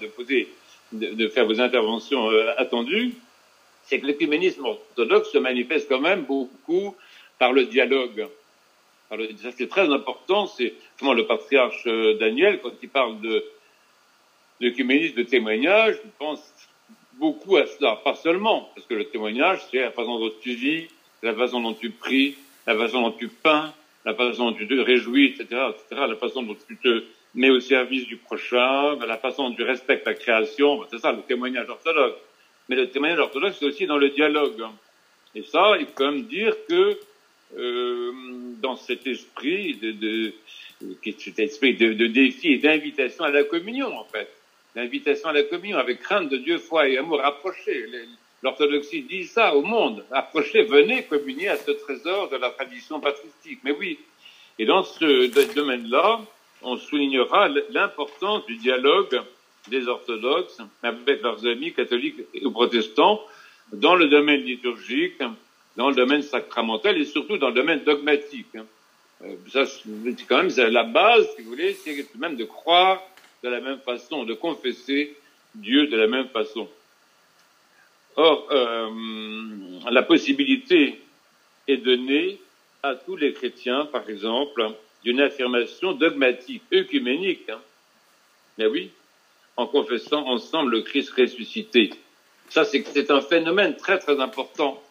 de faire vos interventions attendues, c'est que l'œcuménisme orthodoxe se manifeste quand même beaucoup par le dialogue. Alors, ça, c'est très important, c'est comment le patriarche Daniel, quand il parle d'œcuménisme, de témoignage, il pense beaucoup à cela, pas seulement, parce que le témoignage, c'est la façon dont tu vis, la façon dont tu pries, la façon dont tu peins, la façon dont tu te réjouis, etc., la façon dont tu te mets au service du prochain, la façon dont tu respectes la création, c'est ça le témoignage orthodoxe. Mais le témoignage orthodoxe, c'est aussi dans le dialogue. Et ça, il faut quand même dire que dans cet esprit de défi et d'invitation à la communion, en fait. L'invitation à la communion, avec crainte de Dieu, foi et amour, approchez. L'orthodoxie dit ça au monde. Approchez, venez communier à ce trésor de la tradition patristique. Mais oui. Et dans ce domaine-là, on soulignera l'importance du dialogue des orthodoxes avec leurs amis catholiques ou protestants, dans le domaine liturgique, dans le domaine sacramentel et surtout dans le domaine dogmatique. Ça, c'est quand même la base, si vous voulez, c'est même de croire de la même façon, de confesser Dieu de la même façon. Or, la possibilité est donnée à tous les chrétiens, par exemple, d'une affirmation dogmatique, œcuménique. Mais oui, en confessant ensemble le Christ ressuscité. Ça, c'est un phénomène très, très important,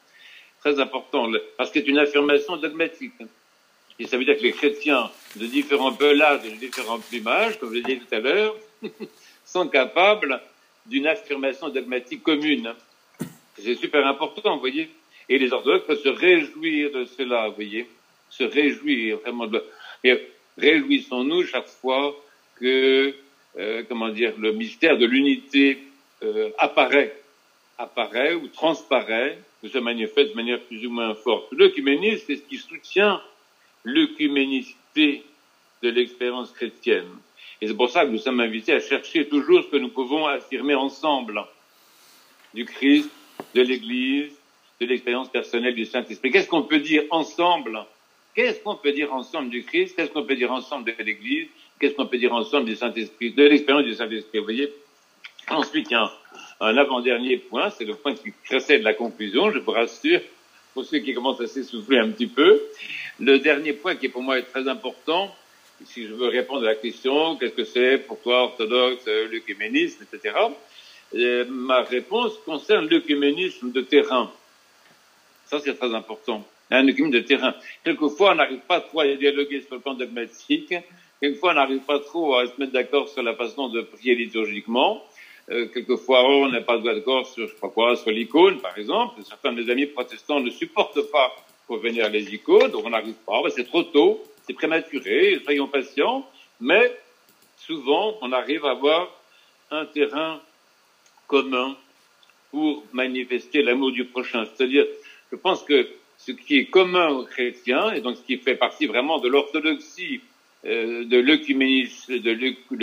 parce que c'est une affirmation dogmatique. Et ça veut dire que les chrétiens de différents pelages et de différents plumages, comme je l'ai dit tout à l'heure, sont capables d'une affirmation dogmatique commune. C'est super important, vous voyez. Et les orthodoxes peuvent se réjouir de cela, vous voyez. Se réjouir, vraiment. Et réjouissons-nous chaque fois que, le mystère de l'unité apparaît ou transparaît, ou se manifeste de manière plus ou moins forte. L'œcuménisme, c'est ce qui soutient l'œcuménicité de l'expérience chrétienne. Et c'est pour ça que nous sommes invités à chercher toujours ce que nous pouvons affirmer ensemble du Christ, de l'Église, de l'expérience personnelle du Saint-Esprit. Qu'est-ce qu'on peut dire ensemble? Qu'est-ce qu'on peut dire ensemble du Christ? Qu'est-ce qu'on peut dire ensemble de l'Église? Qu'est-ce qu'on peut dire ensemble du Saint-Esprit, de l'expérience du Saint-Esprit? Vous voyez? Ensuite, il y a un avant-dernier point, c'est le point qui précède la conclusion, je vous rassure, pour ceux qui commencent à s'essouffler un petit peu. Le dernier point qui pour moi est très important, si je veux répondre à la question, qu'est-ce que c'est pour toi, orthodoxe, l'œcuménisme, etc., ma réponse concerne l'œcuménisme de terrain. Ça, c'est très important. Un œcuménisme de terrain. Quelquefois, on n'arrive pas trop à dialoguer sur le plan dogmatique. Quelquefois, on n'arrive pas trop à se mettre d'accord sur la façon de prier liturgiquement. Quelquefois, on n'est pas d'accord sur, sur l'icône, par exemple. Certains de mes amis protestants ne supportent pas pour venir les icônes, donc on n'arrive pas. C'est trop tôt, c'est prématuré, soyons patients. Mais souvent, on arrive à avoir un terrain commun pour manifester l'amour du prochain. C'est-à-dire, je pense que ce qui est commun aux chrétiens, et donc ce qui fait partie vraiment de l'orthodoxie, de l'œcuménisme, de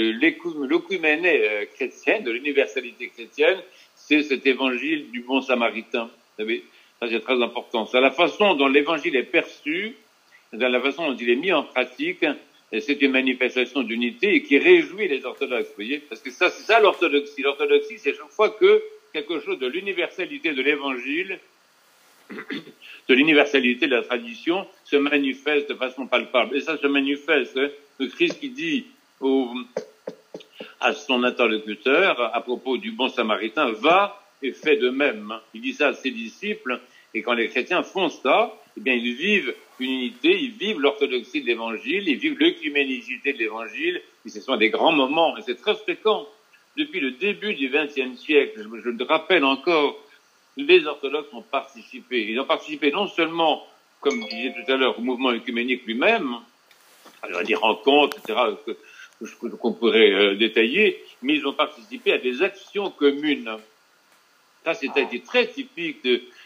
l'œcuméné chrétienne, de l'universalité chrétienne, c'est cet évangile du bon samaritain. Vous savez, ça c'est très important. C'est la façon dont l'évangile est perçu, dans la façon dont il est mis en pratique, et c'est une manifestation d'unité et qui réjouit les orthodoxes, vous voyez, parce que ça, c'est ça l'orthodoxie. L'orthodoxie, c'est chaque fois que quelque chose de l'universalité de l'évangile, de l'universalité de la tradition, se manifeste de façon palpable. Et ça se manifeste, le Christ qui dit à son interlocuteur, à propos du bon samaritain, va et fait de même. Il dit ça à ses disciples, et quand les chrétiens font ça, eh bien, ils vivent une unité, ils vivent l'orthodoxie de l'évangile, ils vivent l'œcuménicité de l'évangile, et ce sont des grands moments, et c'est très fréquent. Depuis le début du XXe siècle, je le rappelle encore, les orthodoxes ont participé. Ils ont participé non seulement, comme je disais tout à l'heure, au mouvement œcuménique lui-même, à des rencontres, etc., qu'on pourrait détailler, mais ils ont participé à des actions communes. Ça, c'était très typique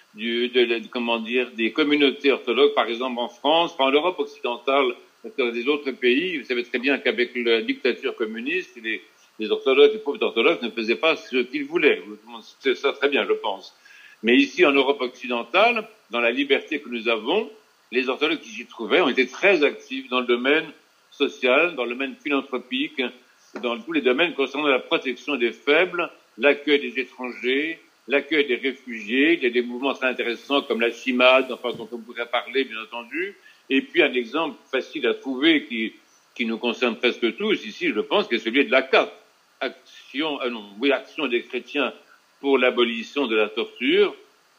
des communautés orthodoxes, par exemple en France, en Europe occidentale, dans des autres pays. Vous savez très bien qu'avec la dictature communiste, les orthodoxes, les pauvres orthodoxes ne faisaient pas ce qu'ils voulaient. C'est ça très bien, je pense. Mais ici, en Europe occidentale, dans la liberté que nous avons, les orthodoxes qui s'y trouvaient ont été très actifs dans le domaine social, dans le domaine philanthropique, dans tous les domaines concernant la protection des faibles, l'accueil des étrangers, l'accueil des réfugiés. Il y a des mouvements très intéressants comme la CIMAD, enfin dont on pourrait parler, bien entendu. Et puis un exemple facile à trouver qui nous concerne presque tous ici, je pense, que est celui de l'ACAT, Action des chrétiens pour l'abolition de la torture,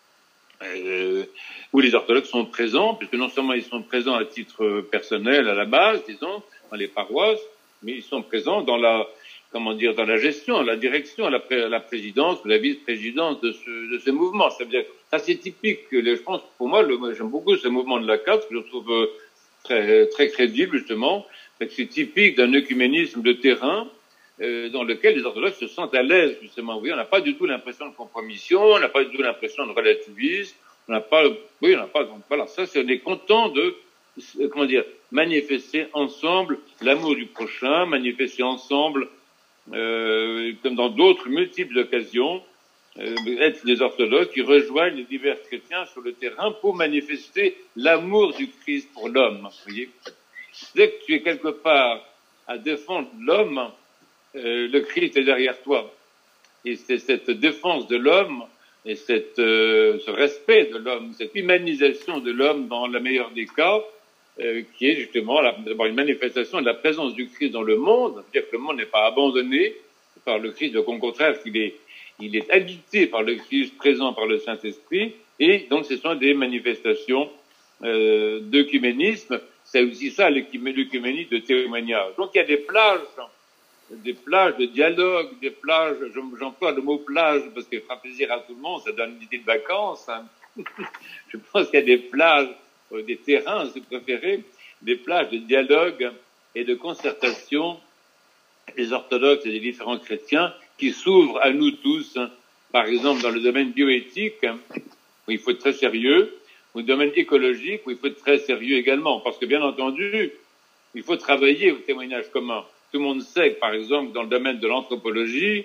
où les orthodoxes sont présents, puisque non seulement ils sont présents à titre personnel à la base, disons, dans les paroisses, mais ils sont présents dans la gestion, la direction, la présidence ou la vice-présidence de ce mouvement. Ça veut dire, ça c'est typique, je pense, pour moi, j'aime beaucoup ce mouvement de la CAF, que je trouve très, très crédible, justement, c'est typique d'un œcuménisme de terrain, dans lequel les orthodoxes se sentent à l'aise, justement. Oui, on n'a pas du tout l'impression de compromission, on n'a pas du tout l'impression de relativisme, voilà, ça, on est content de, manifester ensemble l'amour du prochain, manifester ensemble, comme dans d'autres multiples occasions, être des orthodoxes qui rejoignent les divers chrétiens sur le terrain pour manifester l'amour du Christ pour l'homme. Vous voyez, dès que tu es quelque part à défendre l'homme, le Christ est derrière toi. Et c'est cette défense de l'homme et ce respect de l'homme, cette humanisation de l'homme dans le meilleur des cas, qui est justement d'abord une manifestation de la présence du Christ dans le monde, c'est-à-dire que le monde n'est pas abandonné par le Christ, donc au contraire, il est habité par le Christ, présent par le Saint-Esprit, et donc ce sont des manifestations d'œcuménisme. C'est aussi ça l'œcuménisme de témoignage. Donc il y a des plages de dialogue, des plages, j'emploie le mot plage parce qu'il fera plaisir à tout le monde, ça donne une idée de vacances. Hein. Je pense qu'il y a des plages, des terrains, si vous préférez, des plages de dialogue et de concertation des orthodoxes et des différents chrétiens qui s'ouvrent à nous tous, hein. Par exemple dans le domaine bioéthique, hein, où il faut être très sérieux, ou le domaine écologique, où il faut être très sérieux également, parce que bien entendu, il faut travailler au témoignage commun. Tout le monde sait que, par exemple, dans le domaine de l'anthropologie,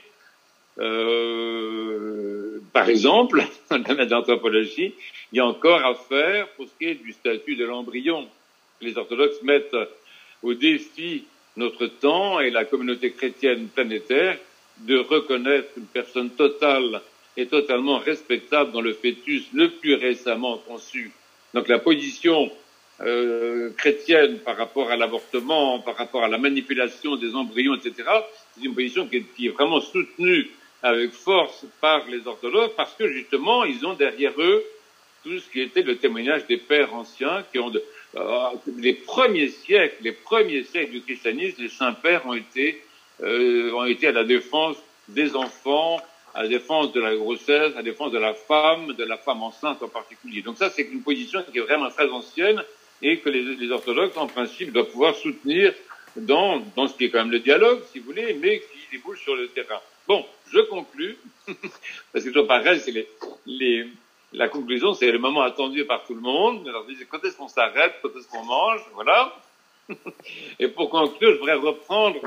par exemple, dans le domaine de l'anthropologie, il y a encore à faire pour ce qui est du statut de l'embryon. Les orthodoxes mettent au défi notre temps et la communauté chrétienne planétaire de reconnaître une personne totale et totalement respectable dans le fœtus le plus récemment conçu. Donc la position chrétienne par rapport à l'avortement, par rapport à la manipulation des embryons, etc., c'est une position qui est vraiment soutenue avec force par les orthodoxes parce que justement ils ont derrière eux tout ce qui était le témoignage des pères anciens qui ont les premiers siècles du christianisme, les saints pères ont été à la défense des enfants, à la défense de la grossesse, à la défense de la femme enceinte en particulier. Donc ça, c'est une position qui est vraiment très ancienne et que les orthodoxes, en principe, doivent pouvoir soutenir dans ce qui est quand même le dialogue, si vous voulez, mais qui débouche sur le terrain. Bon, je conclus, parce que toujours pareil, c'est la conclusion, c'est le moment attendu par tout le monde. Alors, quand est-ce qu'on s'arrête, quand est-ce qu'on mange, voilà. Et pour conclure, je voudrais reprendre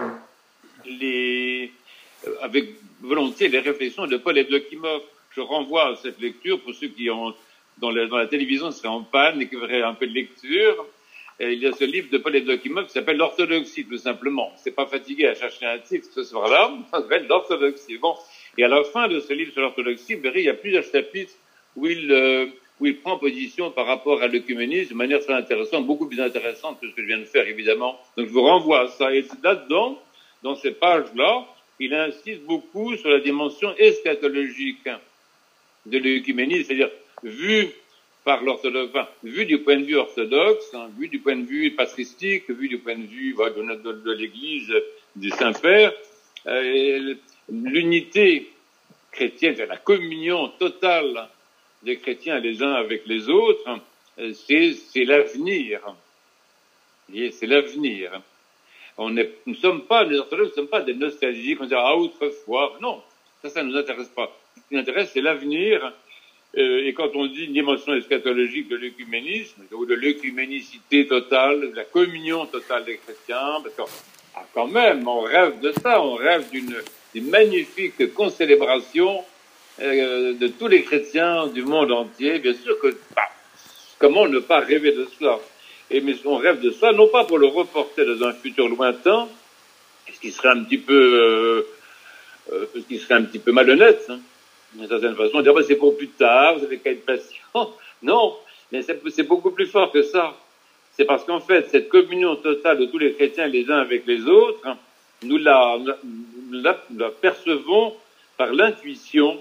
avec volontiers les réflexions de Paul Evdokimov. Je renvoie à cette lecture pour ceux qui ont dans la télévision seraient en panne et qui verraient un peu de lecture. Et il y a ce livre de Paul Evdokimov qui s'appelle l'orthodoxie, tout simplement. C'est pas fatigué à chercher un titre ce soir-là, ça s'appelle l'orthodoxie. Bon. Et à la fin de ce livre sur l'orthodoxie, vous verrez, il y a plusieurs chapitres où il prend position par rapport à l'œcuménisme de manière très intéressante, beaucoup plus intéressante que ce que je viens de faire, évidemment. Donc je vous renvoie à ça. Et là-dedans, dans ces pages-là, il insiste beaucoup sur la dimension eschatologique de l'œcuménisme, c'est-à-dire vu du point de vue orthodoxe, hein, vu du point de vue patristique, vu du point de vue de l'Église du Saint-Père, l'unité chrétienne, la communion totale des chrétiens les uns avec les autres, c'est l'avenir. C'est l'avenir. Nous sommes pas, les orthodoxes ne sommes pas des nostalgiques, on dit autrefois. Non, ça nous intéresse pas. Ce qui nous intéresse, c'est l'avenir. Et quand on dit une dimension eschatologique de l'œcuménisme, ou de l'œcuménicité totale, de la communion totale des chrétiens, parce que quand même, on rêve de ça, on rêve d'une magnifique concélébration de tous les chrétiens du monde entier. Bien sûr que, comment ne pas rêver de cela? Mais on rêve de ça, non pas pour le reporter dans un futur lointain, ce qui serait un petit peu malhonnête, hein, d'une certaine façon, dire c'est pour plus tard, vous avez qu'à être patient. Non, mais c'est beaucoup plus fort que ça. C'est parce qu'en fait, cette communion totale de tous les chrétiens les uns avec les autres, nous la percevons par l'intuition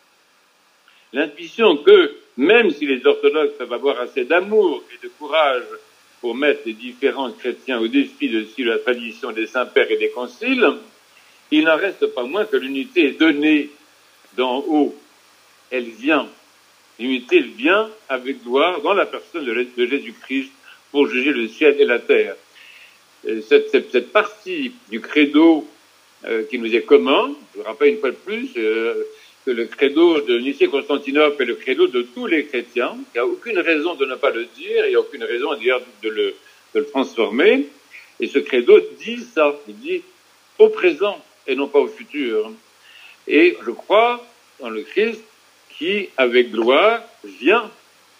que même si les orthodoxes peuvent avoir assez d'amour et de courage pour mettre les différents chrétiens au défi de suivre la tradition des saints-pères et des conciles, il n'en reste pas moins que l'unité est donnée d'en haut. Elle vient. L'unité vient avec gloire dans la personne de Jésus-Christ pour juger le ciel et la terre. Cette partie du credo qui nous est commun, je vous rappelle une fois de plus que le credo de Nicée-Constantinople est le credo de tous les chrétiens. Il n'y a aucune raison de ne pas le dire, il n'y a aucune raison d'ailleurs de le transformer. Et ce credo dit ça, il dit au présent et non pas au futur. Et je crois dans le Christ, qui, avec gloire, vient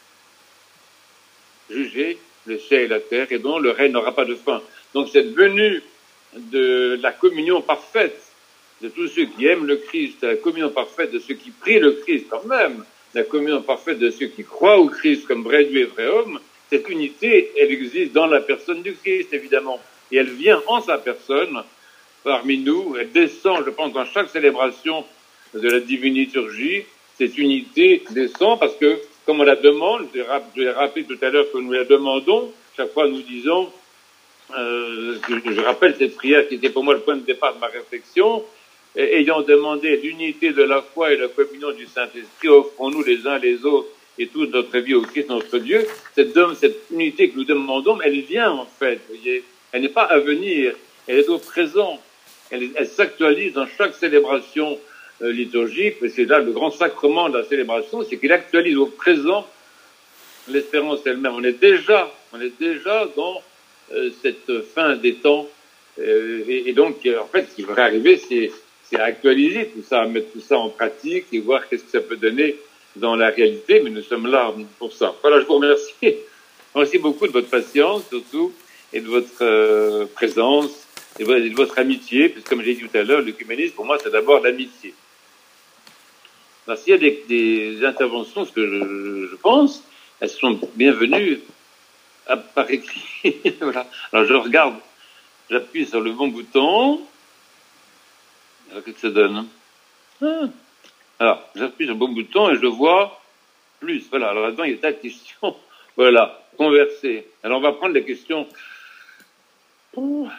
juger le ciel et la terre, et dont le règne n'aura pas de fin. Donc cette venue de la communion parfaite de tous ceux qui aiment le Christ, la communion parfaite de ceux qui prient le Christ quand même, la communion parfaite de ceux qui croient au Christ comme vrai Dieu et vrai homme, cette unité, elle existe dans la personne du Christ, évidemment. Et elle vient en sa personne, parmi nous, elle descend, je pense, dans chaque célébration de la divine liturgie, cette unité descend parce que, comme on la demande, je l'ai rappelé tout à l'heure que nous la demandons, chaque fois nous disons, je rappelle cette prière qui était pour moi le point de départ de ma réflexion, ayant demandé l'unité de la foi et la communion du Saint-Esprit, offrons-nous les uns les autres et toute notre vie au Christ notre Dieu. Cette unité que nous demandons, elle vient en fait, vous voyez. Elle n'est pas à venir, elle est au présent. Elle s'actualise dans chaque célébration liturgique, mais c'est là le grand sacrement de la célébration, c'est qu'il actualise au présent l'espérance elle-même. On est déjà dans cette fin des temps, et donc en fait, ce qui devrait arriver, c'est actualiser tout ça, mettre tout ça en pratique et voir qu'est-ce que ça peut donner dans la réalité, mais nous sommes là pour ça. Voilà, je vous remercie. Merci beaucoup de votre patience, surtout, et de votre présence, et de votre amitié, puisque comme j'ai dit tout à l'heure, l'œcuménisme, pour moi, c'est d'abord l'amitié. Alors, s'il y a des interventions, ce que je pense, elles sont bienvenues par écrit. Voilà. Alors, je regarde, j'appuie sur le bon bouton. Alors, qu'est-ce que ça donne? Alors, j'appuie sur le bon bouton et je vois plus. Voilà, alors là-dedans, il y a tas de questions. Voilà, converser. Alors, on va prendre les questions. On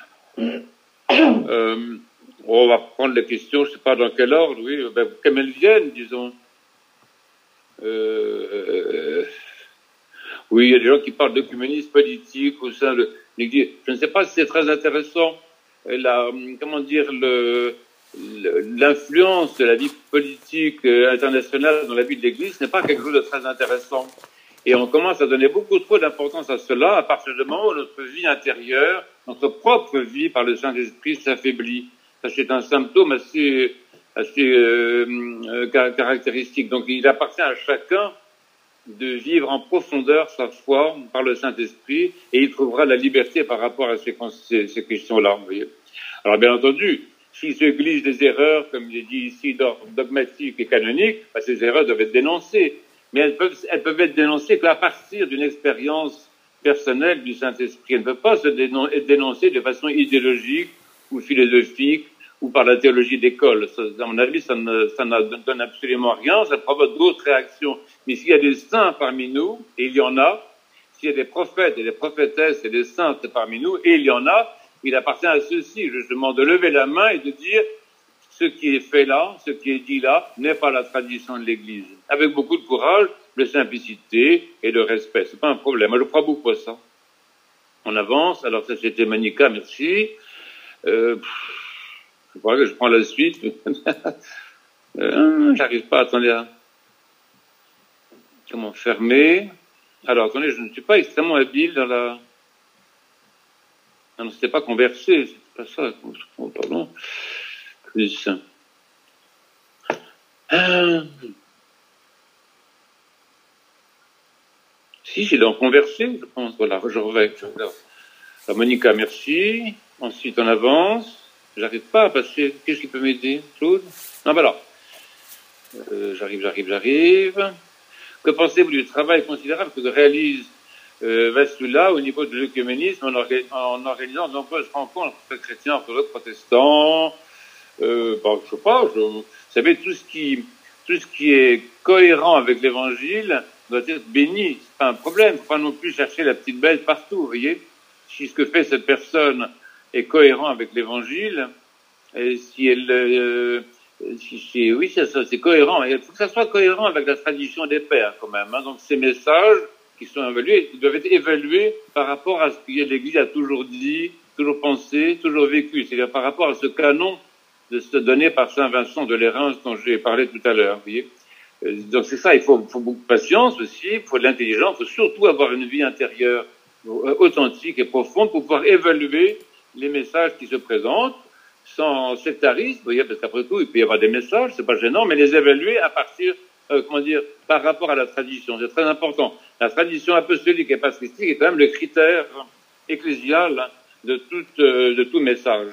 va prendre les questions, je ne sais pas dans quel ordre, oui, comme elles viennent, disons. Oui, il y a des gens qui parlent d'œcuménisme politique au sein de l'Église. Je ne sais pas si c'est très intéressant. L'influence de la vie politique internationale dans la vie de l'Église n'est pas quelque chose de très intéressant. Et on commence à donner beaucoup trop d'importance à cela à partir du moment où notre vie intérieure, notre propre vie par le Saint-Esprit s'affaiblit. Ça, c'est un symptôme assez caractéristique. Donc, il appartient à chacun de vivre en profondeur sa foi par le Saint-Esprit et il trouvera la liberté par rapport à ces questions-là. Vous voyez. Alors, bien entendu, s'il se glisse des erreurs, comme il est dit ici, dogmatiques et canoniques, ces erreurs doivent être dénoncées. Mais elles peuvent être dénoncées qu'à partir d'une expérience personnelle du Saint-Esprit. Elles ne peuvent pas être dénoncées de façon idéologique ou philosophique ou par la théologie d'école. À mon avis, ça ne donne absolument rien, ça provoque d'autres réactions. Mais s'il y a des saints parmi nous, et il y en a, s'il y a des prophètes et des prophétesses et des saintes parmi nous, et il y en a, il appartient à ceux-ci, justement, de lever la main et de dire ce qui est fait là, ce qui est dit là, n'est pas la tradition de l'Église. Avec beaucoup de courage, de simplicité et de respect. C'est pas un problème. Moi, je crois beaucoup à ça. On avance. Alors, ça, c'était Manika, merci. Je crois que je prends la suite. J'arrive pas, attendez, comment fermer? Alors, attendez, je ne suis pas extrêmement habile dans la... Non, c'était pas converser, c'est pas ça. Pardon. Plus. Si, c'est dans converser, je pense. Voilà, je reviens. Alors, Monica, merci. Ensuite, on avance. J'arrive pas à passer. Qu'est-ce qui peut m'aider, Claude? Non, bah alors. J'arrive. Que pensez-vous du travail considérable que réalise Vassula au niveau de l'œcuménisme en organisant de nombreuses rencontres entre chrétiens, orthodoxes, protestants? Je sais pas. Vous savez, tout ce qui est cohérent avec l'Évangile doit être béni. C'est pas un problème. Faut pas non plus chercher la petite bête partout. Vous voyez, si ce que fait cette personne est cohérent avec l'Évangile, et si elle oui, c'est cohérent. Il faut que ça soit cohérent avec la tradition des pères, quand même. Hein. Donc, ces messages qui sont évalués, ils doivent être évalués par rapport à ce que l'Église a toujours dit, toujours pensé, toujours vécu. C'est-à-dire par rapport à ce canon de se donner par Saint Vincent de Lérins dont j'ai parlé tout à l'heure. Vous voyez. Donc, c'est ça. Il faut beaucoup de patience aussi. Il faut de l'intelligence. Il faut surtout avoir une vie intérieure authentique et profonde pour pouvoir évaluer les messages qui se présentent. sans sectarisme, vous voyez, parce qu'après tout, il peut y avoir des messages, c'est pas gênant, mais les évaluer à partir, par rapport à la tradition. C'est très important. La tradition apostolique et patristique est quand même le critère ecclésial de tout message.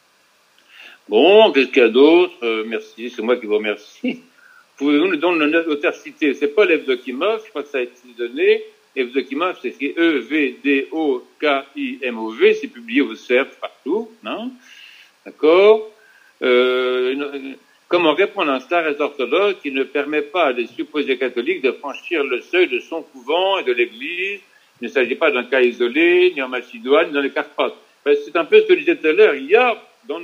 Bon, qu'est-ce qu'il y a d'autre? Merci, c'est moi qui vous remercie. Pouvez-vous nous donner l'auteur cité? C'est Paul Evdokimov, je crois que ça a été donné. Evdokimov, c'est écrit E-V-D-O-K-I-M-O-V, c'est publié au CERF partout, non? D'accord? Comment répondre à un star orthodoxe qui ne permet pas à des supposés catholiques de franchir le seuil de son couvent et de l'église? Il ne s'agit pas d'un cas isolé, ni en Macédoine, ni dans les Carpates. Ben, c'est un peu ce que je disais tout à l'heure. Il y a dans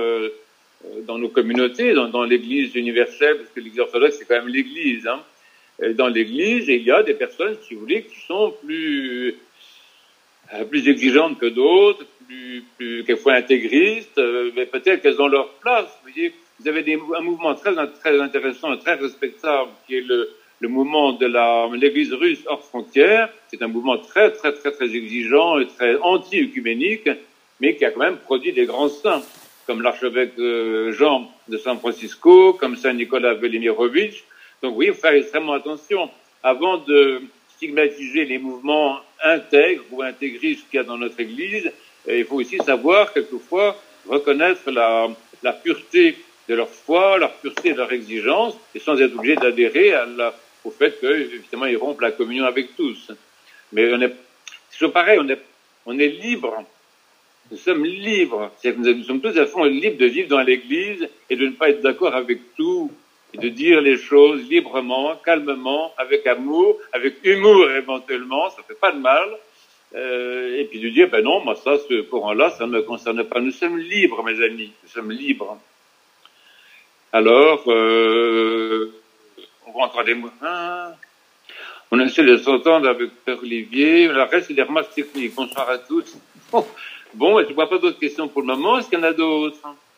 nos communautés, dans l'église universelle, parce que l'église orthodoxe, c'est quand même l'église, hein. Dans l'église, il y a des personnes, si vous voulez, qui sont plus exigeantes que d'autres, quelquefois intégristes, mais peut-être qu'elles ont leur place. Vous voyez, vous avez un mouvement très intéressant et très respectable, qui est le mouvement de l'église russe hors frontières. C'est un mouvement très exigeant et très anti-œcuménique, mais qui a quand même produit des grands saints, comme l'archevêque Jean de San Francisco, comme Saint Nicolas Velimirovitch. Donc oui, il faut faire extrêmement attention. Avant de stigmatiser les mouvements intègres ou intégristes qu'il y a dans notre Église, il faut aussi savoir, quelquefois, reconnaître la pureté de leur foi, la pureté de leur exigence, et sans être obligé d'adhérer au fait que, évidemment, ils rompent la communion avec tous. Mais c'est pareil, on est libre. Nous sommes libres. C'est-à-dire que nous sommes tous à fond libres de vivre dans l'Église et de ne pas être d'accord avec tout, et de dire les choses librement, calmement, avec amour, avec humour éventuellement, ça fait pas de mal, et puis de dire, ben non, moi ça, ce courant-là, ça ne me concerne pas. Nous sommes libres, mes amis, nous sommes libres. Alors, on voit encore des mots. On essaie de s'entendre avec Père Olivier. Le reste, c'est des remarques techniques. Bonsoir à tous. Bon, je ne vois pas d'autres questions pour le moment. Est-ce qu'il y en a d'autres?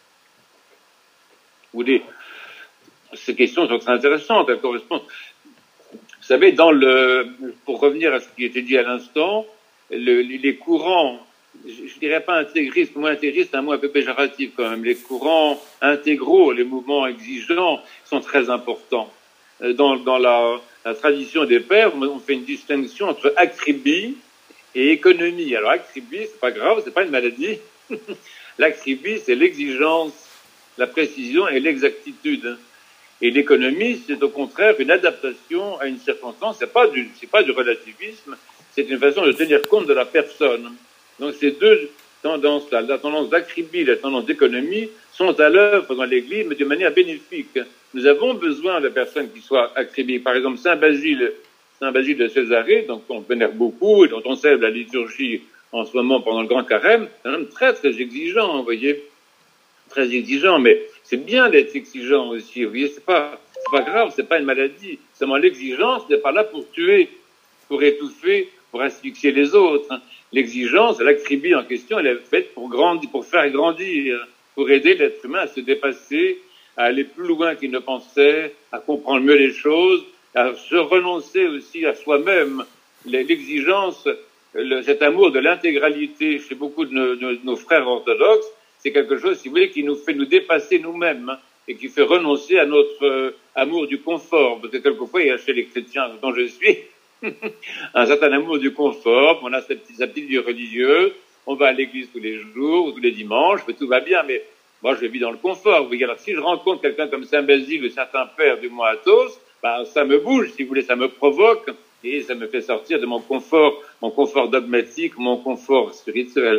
Ces questions sont très intéressantes. Elles correspondent. Vous savez, pour revenir à ce qui était dit à l'instant, les courants, je dirais pas intégristes, le mot intégriste, c'est un mot un peu péjoratif quand même. Les courants intégraux, les mouvements exigeants sont très importants. Dans la tradition des pères, on fait une distinction entre acribie et économie. Alors, acribie, c'est pas grave, c'est pas une maladie. L'acribie, c'est l'exigence, la précision et l'exactitude. Et l'économie, c'est au contraire une adaptation à une circonstance. C'est pas du relativisme, c'est une façon de tenir compte de la personne. Donc, ces deux tendances-là, la tendance d'acribie et la tendance d'économie, sont à l'œuvre dans l'Église, mais de manière bénéfique. Nous avons besoin de personnes qui soient acribiques. Par exemple, Saint Basile de Césarée, donc on vénère beaucoup et dont on célèbre la liturgie en ce moment pendant le Grand Carême, c'est un homme très exigeant, vous voyez, très exigeant, mais c'est bien d'être exigeant aussi, vous voyez, c'est pas grave, c'est pas une maladie. Seulement l'exigence n'est pas là pour tuer, pour étouffer, pour asphyxier les autres. L'exigence, l'acribie en question, elle est faite pour faire grandir, pour aider l'être humain à se dépasser, à aller plus loin qu'il ne pensait, à comprendre mieux les choses, à se renoncer aussi à soi-même. L'exigence, cet amour de l'intégralité chez beaucoup de nos frères orthodoxes, c'est quelque chose, si vous voulez, qui nous fait nous dépasser nous-mêmes, hein, et qui fait renoncer à notre amour du confort. Parce que quelquefois, il y a chez les chrétiens dont je suis un certain amour du confort. On a sa petite vie religieuse, on va à l'église tous les jours, tous les dimanches, tout va bien, mais moi, je vis dans le confort. Vous voyez, alors si je rencontre quelqu'un comme Saint Basile ou certains pères du Mont Athos, ça me bouge, si vous voulez, ça me provoque, et ça me fait sortir de mon confort dogmatique, mon confort spirituel.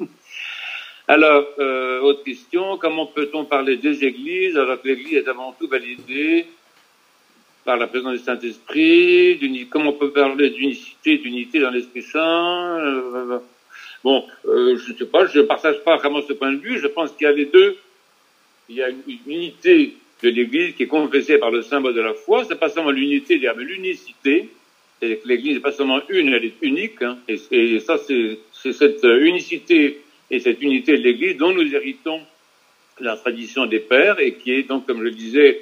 Alors, autre question, comment peut-on parler des églises alors que l'église est avant tout validée par la présence du Saint-Esprit? Comment on peut parler d'unité dans l'Esprit Saint? Bon, je ne sais pas, je ne partage pas vraiment ce point de vue. Je pense qu'il y a les deux. Il y a une unité de l'Église qui est confessée par le symbole de la foi. C'est pas seulement l'unité, mais l'unicité. C'est que l'Église n'est pas seulement une, elle est unique. Hein, et ça, c'est cette unicité et cette unité de l'Église dont nous héritons la tradition des pères et qui est donc, comme je le disais,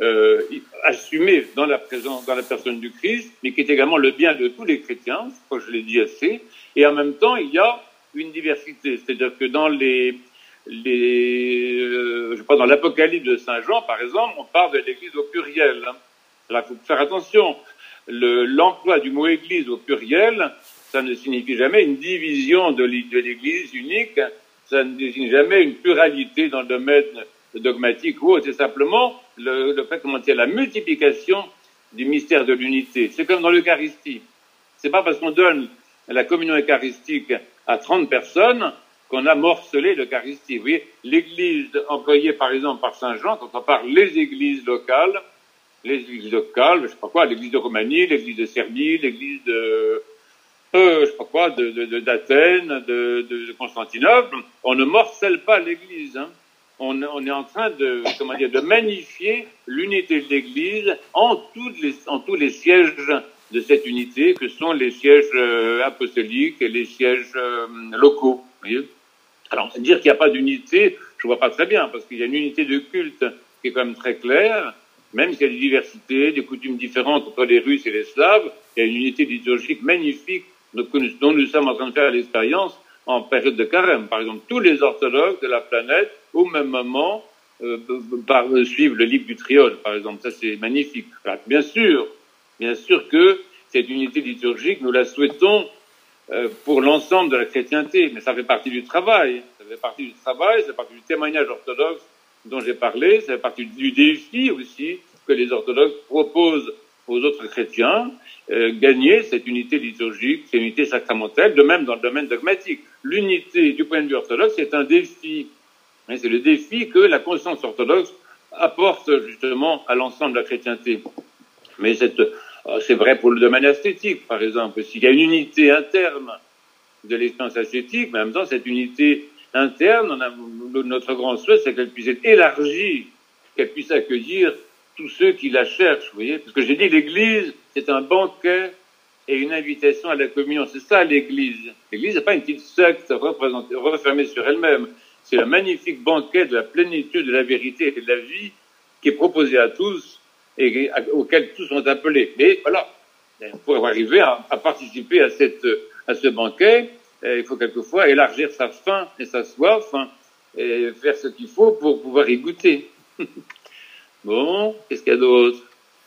assumée dans la personne du Christ, mais qui est également le bien de tous les chrétiens. Je crois que je l'ai dit assez. Et en même temps, il y a une diversité. C'est-à-dire que dans les je crois dans l'Apocalypse de Saint Jean, par exemple, on parle de l'Église au pluriel. Là, il faut faire attention. L'emploi du mot Église au pluriel, ça ne signifie jamais une division de l'Église unique, ça ne désigne jamais une pluralité dans le domaine dogmatique ou autre. C'est simplement le fait comment dire la multiplication du mystère de l'unité. C'est comme dans l'Eucharistie. C'est pas parce qu'on donne la communion eucharistique à 30 personnes qu'on a morcelé l'Eucharistie. Vous voyez, l'Église employée par exemple par Saint Jean, quand on parle les églises locales, je sais pas quoi, l'Église de Roumanie, l'Église de Serbie, l'Église de je sais pas quoi, d'Athènes, de Constantinople, on ne morcelle pas l'Église. Hein. On est en train de magnifier l'unité de l'Église en tous les sièges de cette unité, que sont les sièges apostoliques et les sièges locaux. Vous voyez. Alors, dire qu'il n'y a pas d'unité, je vois pas très bien, parce qu'il y a une unité de culte qui est quand même très claire, même s'il y a des diversités, des coutumes différentes entre les Russes et les Slaves, il y a une unité liturgique magnifique dont nous sommes en train de faire l'expérience en période de carême. Par exemple, tous les orthodoxes de la planète, au même moment, suivent le livre du Triode, par exemple. Ça, c'est magnifique. Alors, bien sûr que cette unité liturgique, nous la souhaitons pour l'ensemble de la chrétienté, mais ça fait partie du travail. Ça fait partie du témoignage orthodoxe dont j'ai parlé, ça fait partie du défi aussi que les orthodoxes proposent aux autres chrétiens, gagner cette unité liturgique, cette unité sacramentelle, de même dans le domaine dogmatique. L'unité du point de vue orthodoxe, c'est un défi. C'est le défi que la conscience orthodoxe apporte justement à l'ensemble de la chrétienté. Mais c'est vrai pour le domaine ascétique, par exemple. S'il y a une unité interne de l'expérience ascétique, mais en même temps, cette unité interne, notre grand souhait, c'est qu'elle puisse être élargie, qu'elle puisse accueillir tous ceux qui la cherchent, vous voyez. Parce que j'ai dit, l'Église, c'est un banquet et une invitation à la communion. C'est ça, l'Église. L'Église n'est pas une petite secte refermée sur elle-même. C'est un magnifique banquet de la plénitude de la vérité et de la vie qui est proposé à tous et auquel tous sont appelés. Mais voilà, pour arriver à participer à ce banquet, il faut quelquefois élargir sa faim et sa soif, et faire ce qu'il faut pour pouvoir y goûter. Bon, qu'est-ce qu'il y a d'autre?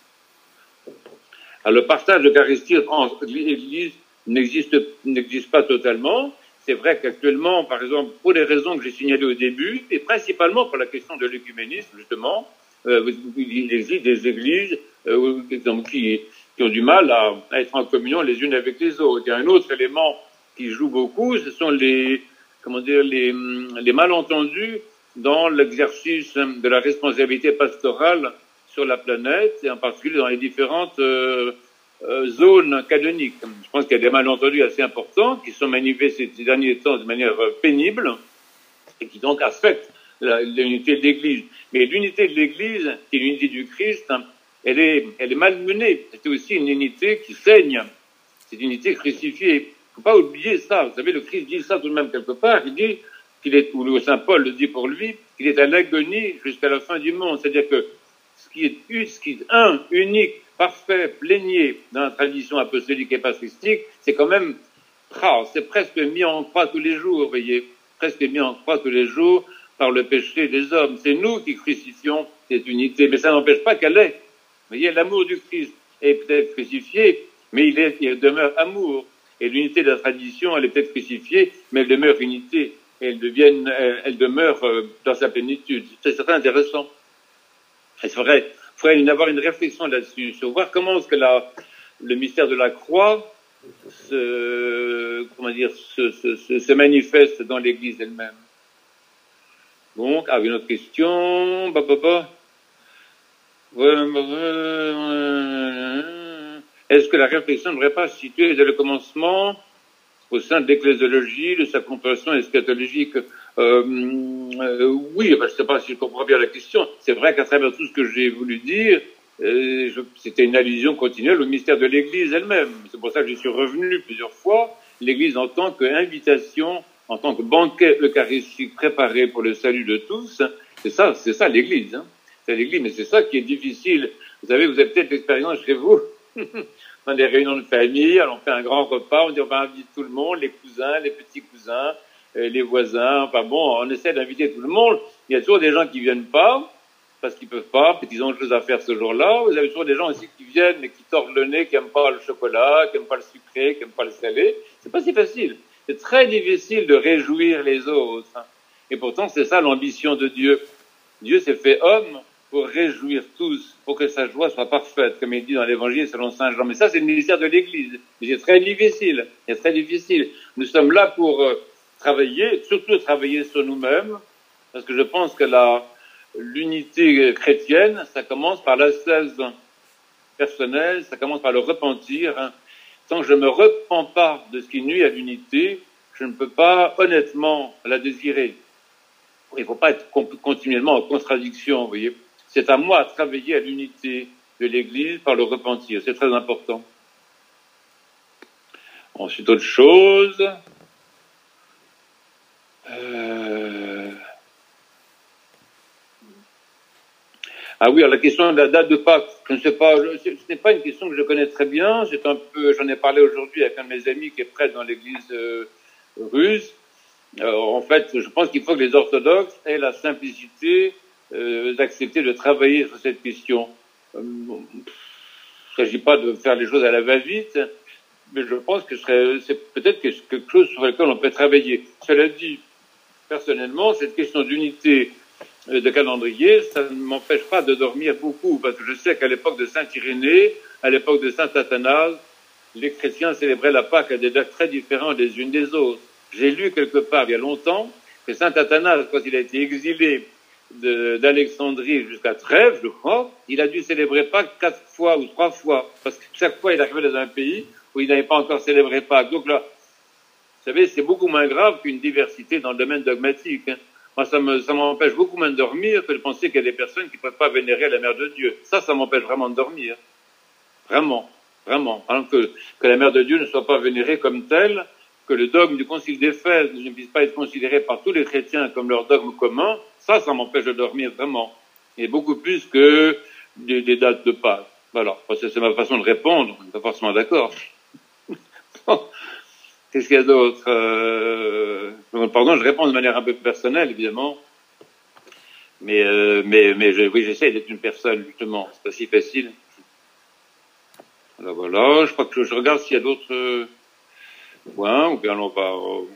Alors, le partage de l'Eucharistie entre l'Église n'existe pas totalement. C'est vrai qu'actuellement, par exemple, pour les raisons que j'ai signalées au début, et principalement pour la question de l'œcuménisme, justement, il existe des églises qui ont du mal à être en communion les unes avec les autres. Il y a un autre élément qui joue beaucoup, ce sont les malentendus dans l'exercice de la responsabilité pastorale sur la planète, et en particulier dans les différentes zones canoniques. Je pense qu'il y a des malentendus assez importants qui sont manifestés ces derniers temps de manière pénible et qui donc affectent l'unité de l'Église. Mais l'unité de l'Église, qui est l'unité du Christ, elle est malmenée. C'est aussi une unité qui saigne. C'est une unité crucifiée. Il ne faut pas oublier ça. Vous savez, le Christ dit ça tout de même quelque part. Il dit ou Saint Paul le dit pour lui, qu'il est à l'agonie jusqu'à la fin du monde. C'est-à-dire que ce qui est unique, parfait, plénier dans la tradition apostolique et patristique, c'est quand même c'est presque mis en croix tous les jours, vous voyez, presque mis en croix tous les jours par le péché des hommes. C'est nous qui crucifions cette unité, mais ça n'empêche pas qu'elle est. Vous voyez, l'amour du Christ est peut-être crucifié, mais il demeure amour. Et l'unité de la tradition, elle est peut-être crucifiée, mais elle demeure unité. Et elle demeure dans sa plénitude. C'est très intéressant. Il faudrait avoir une réflexion là-dessus, sur voir comment est-ce que le mystère de la croix se manifeste dans l'Église elle-même. Donc, une autre question. Est-ce que la réflexion ne devrait pas se situer dès le commencement au sein de l'ecclésiologie, de sa compréhension eschatologique? Oui, je ne sais pas si je comprends bien la question. C'est vrai qu'à travers tout ce que j'ai voulu dire, c'était une allusion continuelle au mystère de l'Église elle-même. C'est pour ça que je suis revenu plusieurs fois. L'Église en tant qu'invitation, en tant que banquet eucharistique préparé pour le salut de tous, c'est ça l'Église. C'est l'Église, mais c'est ça qui est difficile. Vous avez peut-être l'expérience chez vous. Dans des réunions de famille, alors on fait un grand repas, on dit on va inviter tout le monde, les cousins, les petits cousins, les voisins. Enfin bon, on essaie d'inviter tout le monde. Il y a toujours des gens qui viennent pas, parce qu'ils peuvent pas, parce qu'ils ont autre chose à faire ce jour-là. Vous avez toujours des gens aussi qui viennent, mais qui tordent le nez, qui aiment pas le chocolat, qui aiment pas le sucré, qui aiment pas le salé. C'est pas si facile. C'est très difficile de réjouir les autres. Et pourtant, c'est ça l'ambition de Dieu. Dieu s'est fait homme pour réjouir tous, pour que sa joie soit parfaite, comme il dit dans l'Évangile selon Saint Jean. Mais ça, c'est le ministère de l'Église. C'est très difficile. C'est très difficile. Nous sommes là pour travailler, surtout travailler sur nous-mêmes, parce que je pense que l'unité chrétienne, ça commence par l'ascèse personnelle, ça commence par le repentir. Tant que je ne me repens pas de ce qui nuit à l'unité, je ne peux pas honnêtement la désirer. Il ne faut pas être continuellement en contradiction, vous voyez. C'est à moi de travailler à l'unité de l'Église par le repentir. C'est très important. Ensuite, autre chose. Ah oui, alors la question de la date de Pâques, je ne sais pas, ce n'est pas une question que je connais très bien. J'en ai parlé aujourd'hui avec un de mes amis qui est prêtre dans l'église russe. En fait, je pense qu'il faut que les orthodoxes aient la simplicité d'accepter de travailler sur cette question. Il ne s'agit pas de faire les choses à la va-vite, mais je pense que c'est peut-être quelque chose sur lequel on peut travailler. Cela dit, personnellement, cette question d'unité de calendrier, ça ne m'empêche pas de dormir beaucoup, parce que je sais qu'à l'époque de Saint Irénée, à l'époque de Saint Athanase, les chrétiens célébraient la Pâque à des dates très différentes les unes des autres. J'ai lu quelque part, il y a longtemps, que Saint Athanase, quand il a été exilé d'Alexandrie jusqu'à Trèves, je crois, il a dû célébrer Pâques 4 fois ou 3 fois, parce que chaque fois il arrivait dans un pays où il n'avait pas encore célébré Pâques. Donc là, vous savez, c'est beaucoup moins grave qu'une diversité dans le domaine dogmatique. Moi, ça m'empêche beaucoup moins de dormir que de penser qu'il y a des personnes qui ne peuvent pas vénérer la Mère de Dieu. Ça m'empêche vraiment de dormir. Vraiment, vraiment. Alors que la Mère de Dieu ne soit pas vénérée comme telle, que le dogme du Concile d'Éphèse ne puisse pas être considéré par tous les chrétiens comme leur dogme commun, ça m'empêche de dormir vraiment. Et beaucoup plus que des dates de Pâques. Voilà. C'est ma façon de répondre. On n'est pas forcément d'accord. Qu'est-ce qu'il y a d'autre Pardon, je réponds de manière un peu personnelle, évidemment. Mais oui, j'essaie d'être une personne, justement. C'est pas si facile. Alors voilà, je crois que je regarde s'il y a d'autres points, ou bien on va...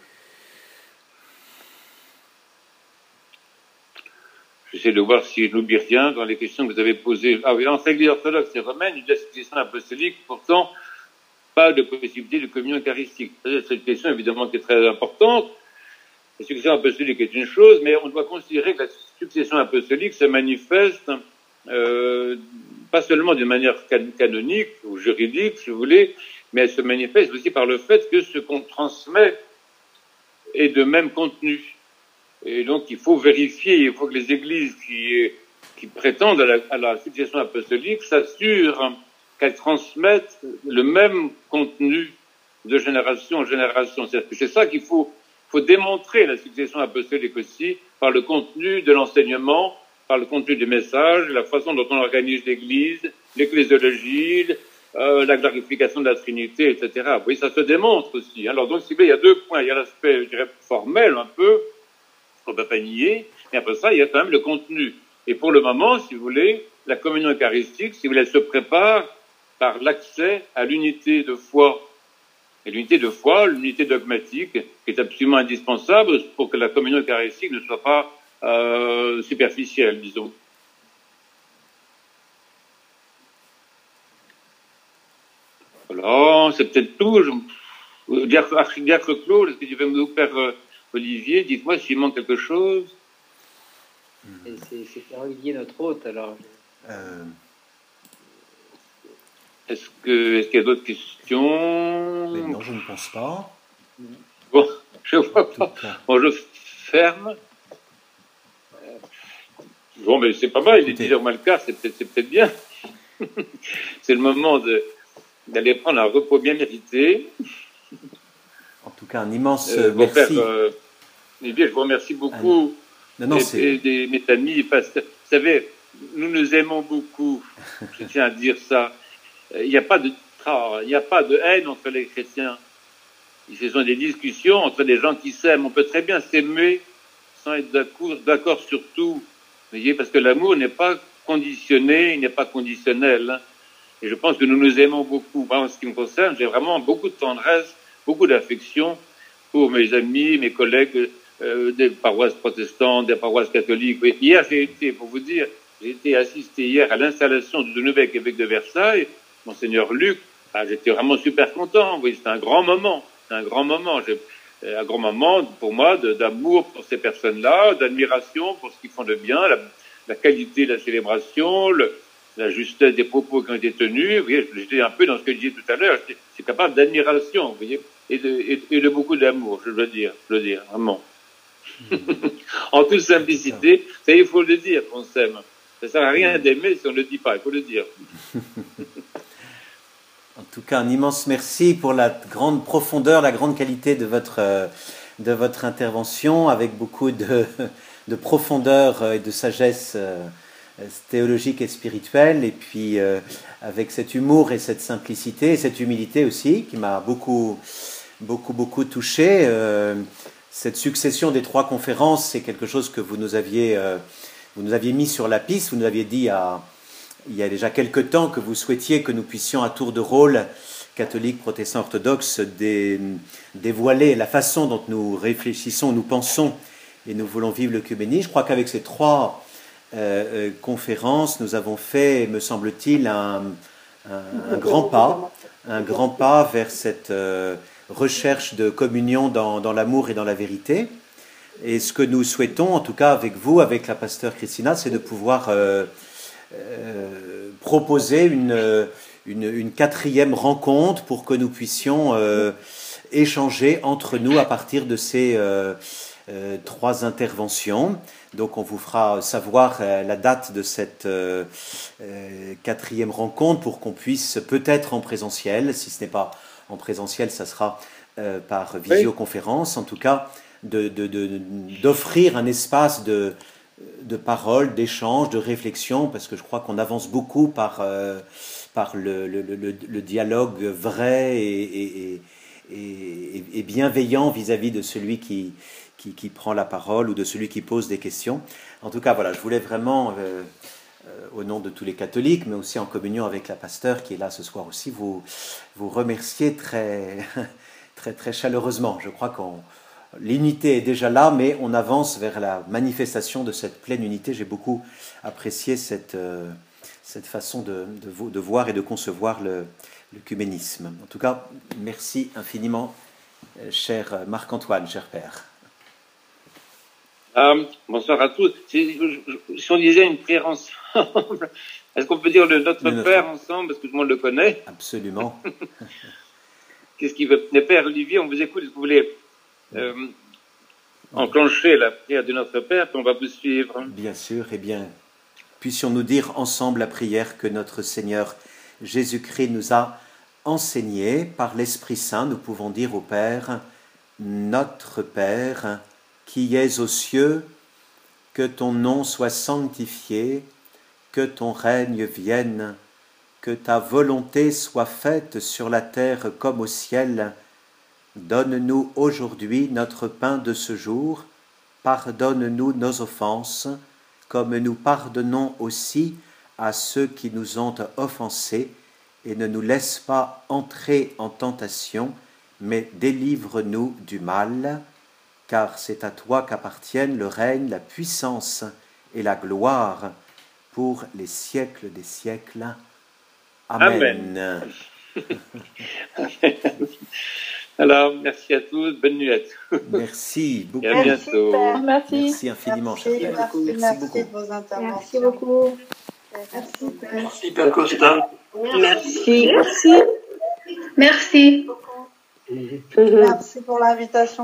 J'essaie de voir si je n'oublie rien dans les questions que vous avez posées. Ah oui, entre l'Église orthodoxe et romaine, il y a une succession apostolique, pourtant, pas de possibilité de communion eucharistique. C'est une question évidemment qui est très importante. La succession apostolique est une chose, mais on doit considérer que la succession apostolique se manifeste pas seulement d'une manière canonique ou juridique, si vous voulez, mais elle se manifeste aussi par le fait que ce qu'on transmet est de même contenu. Et donc il faut vérifier, il faut que les églises qui prétendent à la succession apostolique s'assurent qu'elles transmettent le même contenu de génération en génération. C'est ça qu'il faut démontrer, la succession apostolique aussi, par le contenu de l'enseignement, par le contenu du message, la façon dont on organise l'Église, l'ecclésiologie, la clarification de la Trinité, etc. Oui, ça se démontre aussi. Alors donc, il y a 2 points. Il y a l'aspect, je dirais, formel un peu, qu'on ne peut pas nier, mais après ça, il y a quand même le contenu. Et pour le moment, si vous voulez, la communion eucharistique, si vous voulez, elle se prépare par l'accès à l'unité de foi. Et l'unité de foi, l'unité dogmatique, qui est absolument indispensable pour que la communion eucharistique ne soit pas superficielle, disons. Voilà, c'est peut-être tout. Diacre Claude, est-ce que tu veux me faire Olivier, dites-moi s'il manque quelque chose. C'est Olivier, notre hôte, alors. Est-ce qu'il y a d'autres questions? Mais non, je ne pense pas. Bon, je ne vois pas. Bon, je ferme. Bon, mais c'est pas mal, il est 10h moins le quart, c'est peut-être bien. C'est le moment d'aller prendre un repos bien mérité. En tout cas, un immense merci. Je vous remercie beaucoup. Mes amis, parce que, vous savez, nous nous aimons beaucoup. Je tiens à dire ça. Il n'y a pas de haine entre les chrétiens. Ce sont des discussions entre des gens qui s'aiment. On peut très bien s'aimer sans être d'accord sur tout. Vous voyez, parce que l'amour n'est pas conditionné, il n'est pas conditionnel. Hein. Et je pense que nous nous aimons beaucoup. Moi, en ce qui me concerne, j'ai vraiment beaucoup de tendresse, beaucoup d'affection pour mes amis, mes collègues des paroisses protestantes, des paroisses catholiques. Oui. Hier, j'ai été assisté hier à l'installation du nouvel évêque de Versailles, Monseigneur Luc. Ah, j'étais vraiment super content. Oui, c'était un grand moment. C'est un grand moment. Un grand moment pour moi d'amour pour ces personnes-là, d'admiration pour ce qu'ils font de bien, la qualité de la célébration, la justesse des propos qui ont été tenus. Vous voyez, j'étais un peu dans ce que je disais tout à l'heure. C'est capable d'admiration, vous voyez, et de beaucoup d'amour, je dois dire, vraiment. En toute simplicité, ça, il faut le dire qu'on s'aime. Ça sert à rien d'aimer si on ne le dit pas, il faut le dire. En tout cas, un immense merci pour la grande profondeur, la grande qualité de votre intervention, avec beaucoup de profondeur et de sagesse théologique et spirituelle, et puis avec cet humour et cette simplicité et cette humilité aussi, qui m'a beaucoup touché. Cette succession des 3 conférences, c'est quelque chose que vous nous aviez mis sur la piste. Vous nous aviez dit il y a déjà quelque temps que vous souhaitiez que nous puissions à tour de rôle, catholiques, protestants, orthodoxes, dévoiler la façon dont nous réfléchissons, nous pensons et nous voulons vivre l'œcuménisme. Je crois qu'avec ces 3 conférences, nous avons fait, me semble-t-il, un grand pas vers cette recherche de communion dans l'amour et dans la vérité. Et ce que nous souhaitons, en tout cas avec vous, avec la pasteur Christina, c'est de pouvoir proposer une 4e rencontre pour que nous puissions échanger entre nous à partir de ces 3 interventions. Donc on vous fera savoir la date de cette 4e rencontre pour qu'on puisse peut-être en présentiel, si ce n'est pas en présentiel, ça sera par visioconférence, en tout cas d'offrir un espace de parole, d'échange, de réflexion, parce que je crois qu'on avance beaucoup par le dialogue vrai et bienveillant vis-à-vis de celui qui prend la parole ou de celui qui pose des questions. En tout cas, voilà, je voulais vraiment, au nom de tous les catholiques, mais aussi en communion avec la pasteur qui est là ce soir aussi, vous remercier très, très, très chaleureusement. Je crois que l'unité est déjà là, mais on avance vers la manifestation de cette pleine unité. J'ai beaucoup apprécié cette façon de voir et de concevoir l'œcuménisme. En tout cas, merci infiniment, cher Marc-Antoine, cher père. Bonsoir à tous. Si on disait une prière ensemble, est-ce qu'on peut dire le Notre Père ensemble, parce que tout le monde le connaît? Absolument. Qu'est-ce qu'il veut? Père Olivier, on vous écoute. Est-ce que vous voulez enclencher la prière de Notre Père, puis on va vous suivre? Bien sûr. Eh bien, puissions-nous dire ensemble la prière que notre Seigneur Jésus-Christ nous a enseignée. Par l'Esprit Saint, nous pouvons dire au Père: Notre Père, qui es aux cieux, que ton nom soit sanctifié, que ton règne vienne, que ta volonté soit faite sur la terre comme au ciel. Donne-nous aujourd'hui notre pain de ce jour. Pardonne-nous nos offenses, comme nous pardonnons aussi à ceux qui nous ont offensés, et ne nous laisse pas entrer en tentation, mais délivre-nous du mal, car c'est à toi qu'appartiennent le règne, la puissance et la gloire pour les siècles des siècles. Amen. Amen. Alors, merci à tous, bonne nuit à tous. Merci beaucoup. Et à bientôt. Merci infiniment, cher père. Merci beaucoup de vos interventions. Merci beaucoup. Merci, Père Costa. Merci. Merci pour l'invitation.